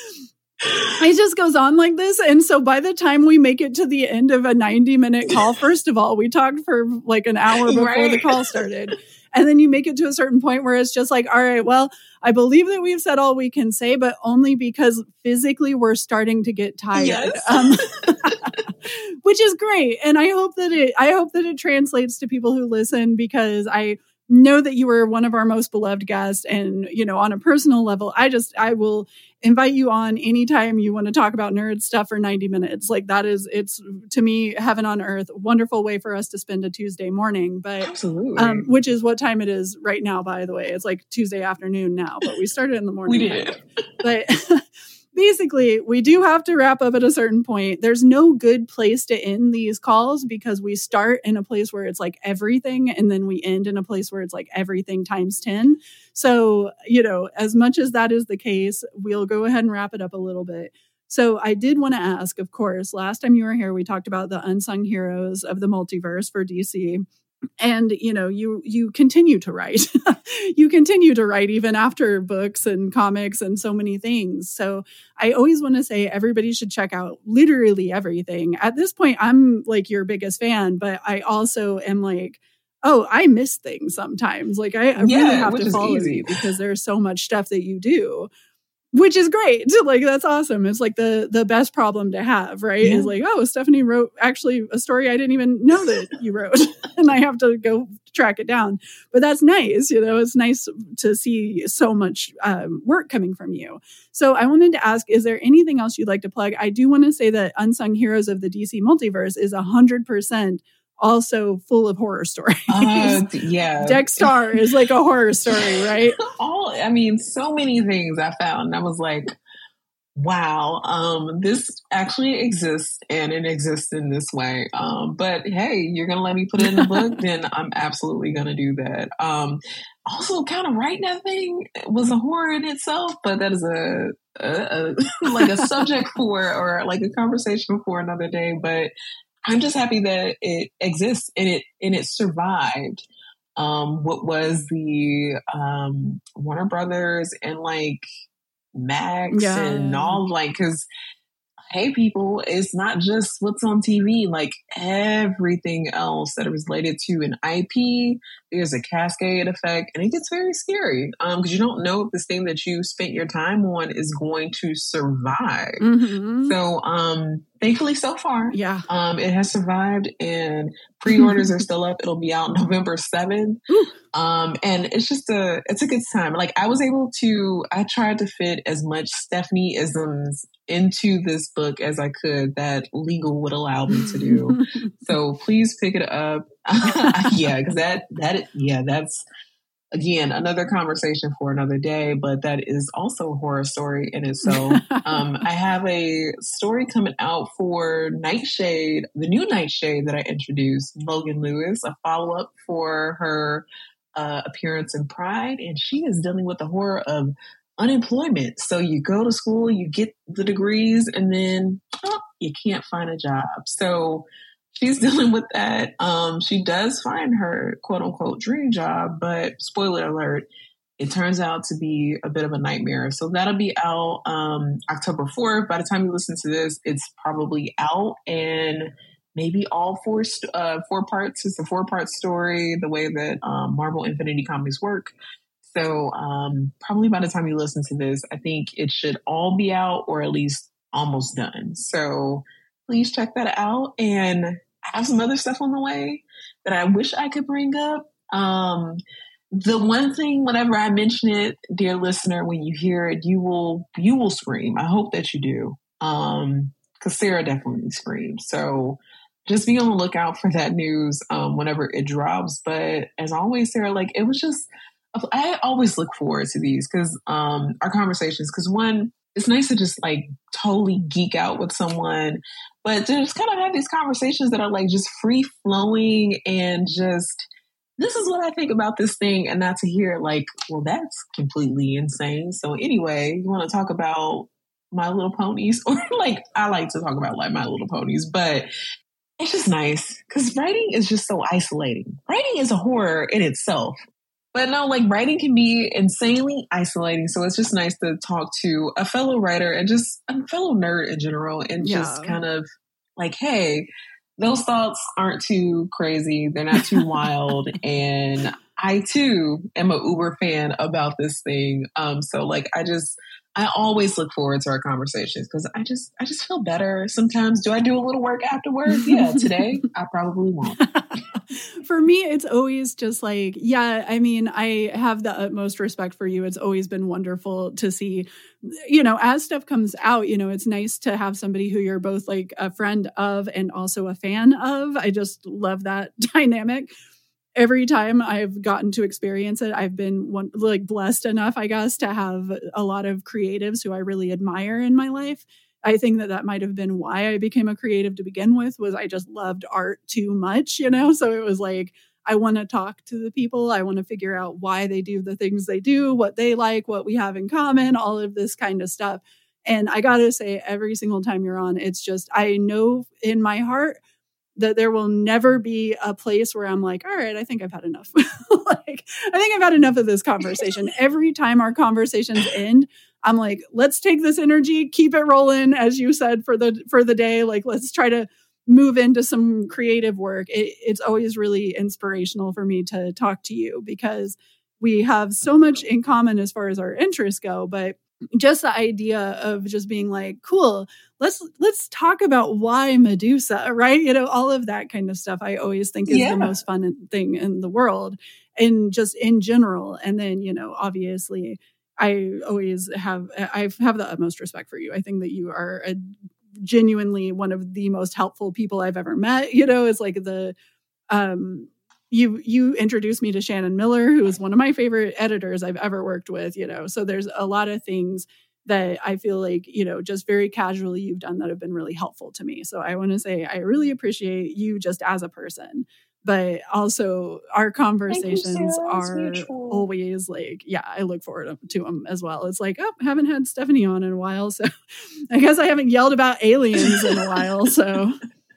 it just goes on like this. And so by the time we make it to the end of a 90-minute call, first of all, we talked for like an hour before the call started. And then you make it to a certain point where it's just like, all right, well, I believe that we've said all we can say, but only because physically we're starting to get tired. Yes. Which is great. And I hope that it translates to people who listen, because I know that you were one of our most beloved guests. And, on a personal level, I will invite you on anytime you want to talk about nerd stuff for 90 minutes. Like it's to me, heaven on earth, wonderful way for us to spend a Tuesday morning, but absolutely. Which is what time it is right now, by the way. It's like Tuesday afternoon now, but we started in the morning. We did. But basically, we do have to wrap up at a certain point. There's no good place to end these calls because we start in a place where it's like everything, and then we end in a place where it's like everything times 10. So, as much as that is the case, we'll go ahead and wrap it up a little bit. So I did want to ask, of course, last time you were here, we talked about the unsung heroes of the multiverse for DC. And, you continue to write. You continue to write even after books and comics and so many things. So I always want to say everybody should check out literally everything. At this point, I'm like your biggest fan, but I also am like, oh, I miss things sometimes. Like I really have to follow you because there's so much stuff that you do. Which is great. Like, that's awesome. It's like the best problem to have, right? Yeah. Is like, oh, Stephanie wrote actually a story I didn't even know that you wrote. And I have to go track it down. But that's nice. It's nice to see so much work coming from you. So I wanted to ask, is there anything else you'd like to plug? I do want to say that Unsung Heroes of the DC Multiverse is 100% also full of horror stories. Yeah. Dexter is like a horror story, right? So many things I found. And I was like, wow, this actually exists, and it exists in this way. But hey, you're going to let me put it in the book? Then I'm absolutely going to do that. Also, kind of writing that thing was a horror in itself, but that is a subject for, or like a conversation for another day. But I'm just happy that it exists and it survived. What was the Warner Brothers and like Max and all, like, because hey people, it's not just what's on TV, like everything else that is related to an IP, there's a cascade effect, and it gets very scary because you don't know if this thing that you spent your time on is going to survive. Mm-hmm. So thankfully so far, it has survived, and pre-orders are still up. It'll be out November 7th. And it's just it's a good time. Like I tried to fit as much Stephanie-isms into this book as I could that legal would allow me to do. So please pick it up. Because that's again another conversation for another day, but that is also a horror story in itself. I have a story coming out for Nightshade, the new Nightshade that I introduced, Logan Lewis, a follow-up for her appearance in Pride, and she is dealing with the horror of unemployment. So you go to school, you get the degrees, and then you can't find a job. So she's dealing with that. She does find her quote unquote dream job, but spoiler alert, it turns out to be a bit of a nightmare. So that'll be out October 4th. By the time you listen to this, it's probably out, and maybe all four parts. It's a 4-part story, the way that Marvel Infinity Comics work. So probably by the time you listen to this, I think it should all be out, or at least almost done. So please check that out. And I have some other stuff on the way that I wish I could bring up. The one thing, whenever I mention it, dear listener, when you hear it, you will scream. I hope that you do. Because Sarah definitely screamed. So just be on the lookout for that news whenever it drops. But as always, Sarah, like, it was just, I always look forward to these because our conversations, because one, it's nice to just like totally geek out with someone, but to just kind of have these conversations that are like just free flowing and just, this is what I think about this thing, and not to hear like, well, that's completely insane. So anyway, you want to talk about My Little Ponies? Or like, I like to talk about like My Little Ponies, but it's just nice because writing is just so isolating. Writing is a horror in itself. But no, like writing can be insanely isolating. So it's just nice to talk to a fellow writer and just a fellow nerd in general and just kind of like, hey, those thoughts aren't too crazy. They're not too wild. And I too am a uber fan about this thing. So like, I always look forward to our conversations because I just feel better. Sometimes do I do a little work afterwards? Yeah, today I probably won't. For me, it's always just like, yeah, I mean, I have the utmost respect for you. It's always been wonderful to see, you know, as stuff comes out, you know, it's nice to have somebody who you're both like a friend of and also a fan of. I just love that dynamic. Every time I've gotten to experience it, I've been blessed enough, I guess, to have a lot of creatives who I really admire in my life. I think that might have been why I became a creative to begin with, was I just loved art too much, you know? So it was like, I want to talk to the people. I want to figure out why they do the things they do, what they like, what we have in common, all of this kind of stuff. And I got to say, every single time you're on, it's just, I know in my heart that there will never be a place where I'm like, all right, I think I've had enough. Like, I think I've had enough of this conversation. Every time our conversations end, I'm like, let's take this energy, keep it rolling, as you said, for the day. Like, let's try to move into some creative work. It's always really inspirational for me to talk to you because we have so much in common as far as our interests go. But just the idea of just being like, cool, let's talk about why Medusa, right? You know, all of that kind of stuff I always think is the most fun thing in the world and just in general. And then, you know, obviously I have the utmost respect for you. I think that you are genuinely one of the most helpful people I've ever met. You know, it's like you introduced me to Shannon Miller, who is one of my favorite editors I've ever worked with, you know, so there's a lot of things that I feel like, you know, just very casually you've done that have been really helpful to me. So I want to say I really appreciate you just as a person. But also our conversations are always like, yeah, I look forward to them as well. It's like, oh, I haven't had Stephanie on in a while. So I guess I haven't yelled about aliens in a while. So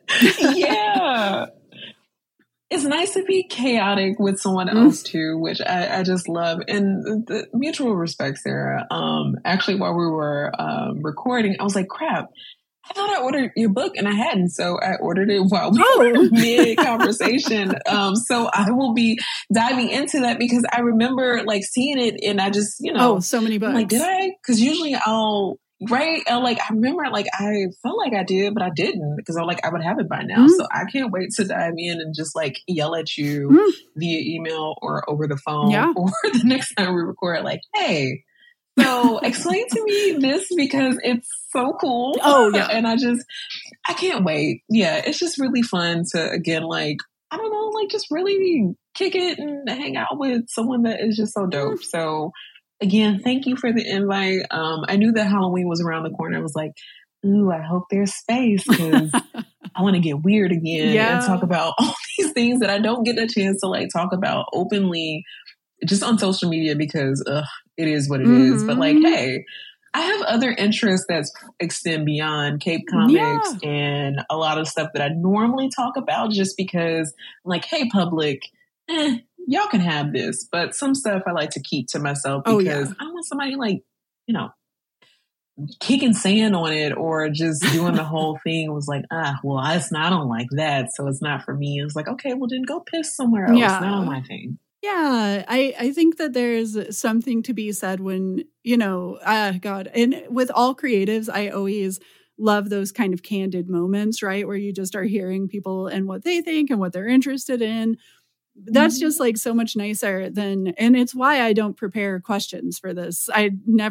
yeah. It's nice to be chaotic with someone else too, which I just love. And the mutual respect, Sarah. Actually, while we were recording, I was like, crap, I thought I ordered your book and I hadn't. So I ordered it while we were mid-conversation. So I will be diving into that because I remember like seeing it and I just, you know. Oh, so many books. Like, did I? Because usually right. Like, I remember like I felt like I did, but I didn't because I would have it by now. So I can't wait to dive in and just like yell at you via email or over the phone or the next time we record, like, hey, so explain to me this because it's so cool. Oh, yeah. And I can't wait. Yeah, it's just really fun to, again, like, I don't know, like just really kick it and hang out with someone that is just so dope. So again, thank you for the invite. I knew that Halloween was around the corner. I was like, ooh, I hope there's space because I want to get weird again and talk about all these things that I don't get a chance to like talk about openly just on social media because it is what it is. But like, hey, I have other interests that extend beyond Cape Comics and a lot of stuff that I normally talk about just because I'm like, hey, public, y'all can have this. But some stuff I like to keep to myself because I don't want somebody like, you know, kicking sand on it or just doing the whole thing. It was like, I don't like that. So it's not for me. It was like, okay, well then go piss somewhere else. Not my thing. Yeah, I think that there's something to be said when, you know, God, and with all creatives, I always love those kind of candid moments, right? Where you just are hearing people and what they think and what they're interested in. That's just like so much nicer than, and it's why I don't prepare questions for this. I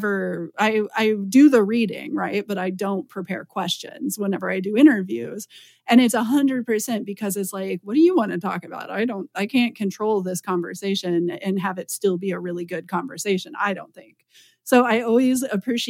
do the reading, right? But I don't prepare questions whenever I do interviews. And it's 100% because it's like, what do you want to talk about? I can't control this conversation and have it still be a really good conversation. I don't think. So I always appreciate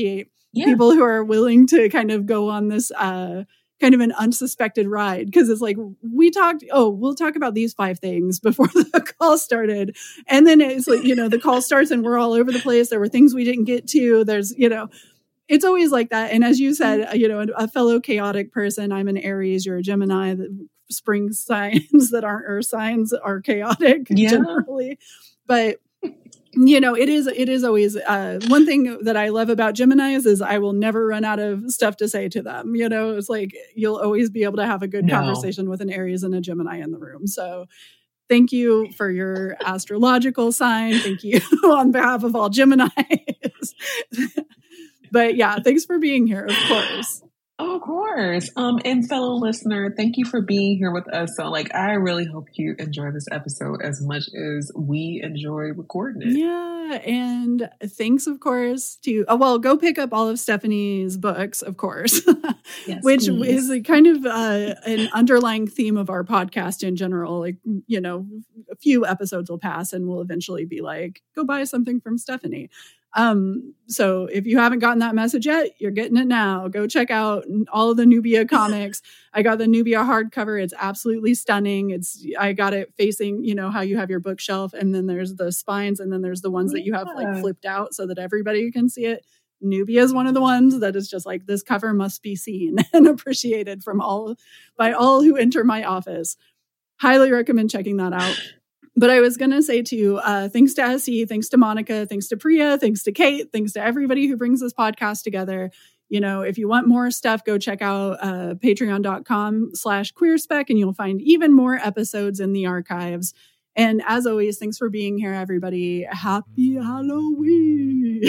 people who are willing to kind of go on this kind of an unsuspected ride, because it's like we'll talk about these 5 things before the call started, and then it's like, the call starts and we're all over the place. There were things we didn't get to. There's, it's always like that. And as you said, a fellow chaotic person, I'm an Aries, you're a Gemini. The spring signs that aren't earth signs are chaotic generally, but it is always one thing that I love about Geminis is I will never run out of stuff to say to them. It's like you'll always be able to have a good conversation with an Aries and a Gemini in the room. So thank you for your astrological sign. Thank you on behalf of all Geminis. But yeah, thanks for being here, of course. Of course. And fellow listener, thank you for being here with us. So I really hope you enjoy this episode as much as we enjoy recording it. Yeah. And thanks, of course, to, go pick up all of Stephanie's books, of course, yes, which please. Is kind of an underlying theme of our podcast in general. A few episodes will pass and we'll eventually be like, go buy something from Stephanie. So if you haven't gotten that message yet, you're getting it now. Go check out all of the Nubia comics. I got the Nubia hardcover. It's absolutely stunning. I got it facing, how you have your bookshelf, and then there's the spines, and then there's the ones that you have flipped out so that everybody can see it. Nubia is one of the ones that is just like, this cover must be seen and appreciated by all who enter my office. Highly recommend checking that out. But I was going to say too, thanks to SE, thanks to Monica, thanks to Priya, thanks to Kate, thanks to everybody who brings this podcast together. If you want more stuff, go check out patreon.com/queerspec and you'll find even more episodes in the archives. And as always, thanks for being here, everybody. Happy Halloween.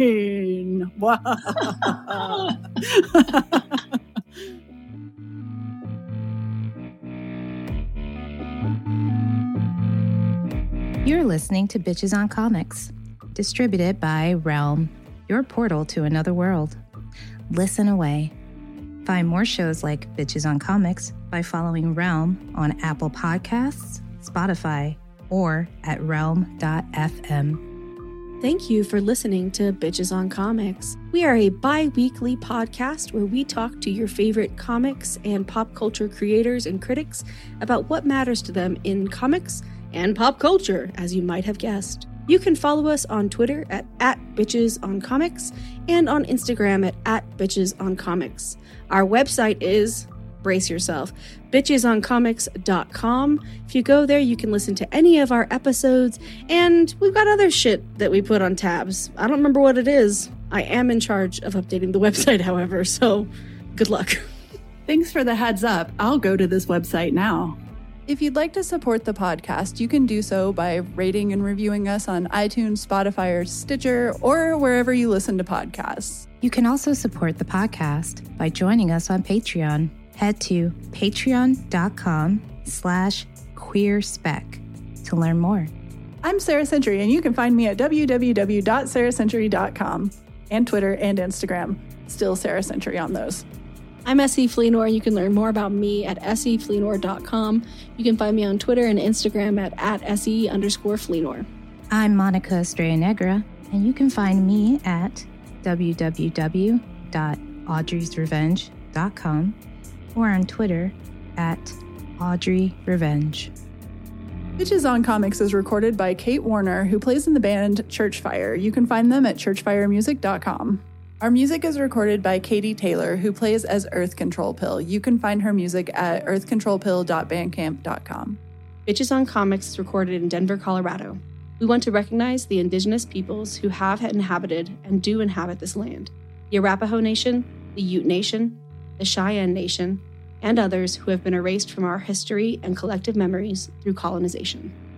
You're listening to Bitches on Comics, distributed by Realm, your portal to another world. Listen away. Find more shows like Bitches on Comics by following Realm on Apple Podcasts, Spotify, or at realm.fm. Thank you for listening to Bitches on Comics. We are a bi-weekly podcast where we talk to your favorite comics and pop culture creators and critics about what matters to them in comics and pop culture, as you might have guessed. You can follow us on Twitter at @BitchesOnComics and on Instagram at @BitchesOnComics. Our website is, brace yourself, bitchesoncomics.com. If you go there, you can listen to any of our episodes, and we've got other shit that we put on tabs. I don't remember what it is. I am in charge of updating the website, however, so good luck. Thanks for the heads up. I'll go to this website now. If you'd like to support the podcast, you can do so by rating and reviewing us on iTunes, Spotify, or Stitcher, or wherever you listen to podcasts. You can also support the podcast by joining us on Patreon. Head to patreon.com/queerspec to learn more. I'm Sarah Century, and you can find me at www.sarahcentury.com and Twitter and Instagram. Still Sarah Century on those. I'm S.E. Fleenor. You can learn more about me at sefleenor.com. You can find me on Twitter and Instagram at @SE_Fleenor. I'm Monica Estrella Negra, and you can find me at www.audreysrevenge.com or on Twitter at AudreyRevenge. Bitches on Comics is recorded by Kate Warner, who plays in the band Churchfire. You can find them at churchfiremusic.com. Our music is recorded by Katie Taylor, who plays as Earth Control Pill. You can find her music at earthcontrolpill.bandcamp.com. Bitches on Comics is recorded in Denver, Colorado. We want to recognize the indigenous peoples who have inhabited and do inhabit this land: the Arapaho Nation, the Ute Nation, the Cheyenne Nation, and others who have been erased from our history and collective memories through colonization.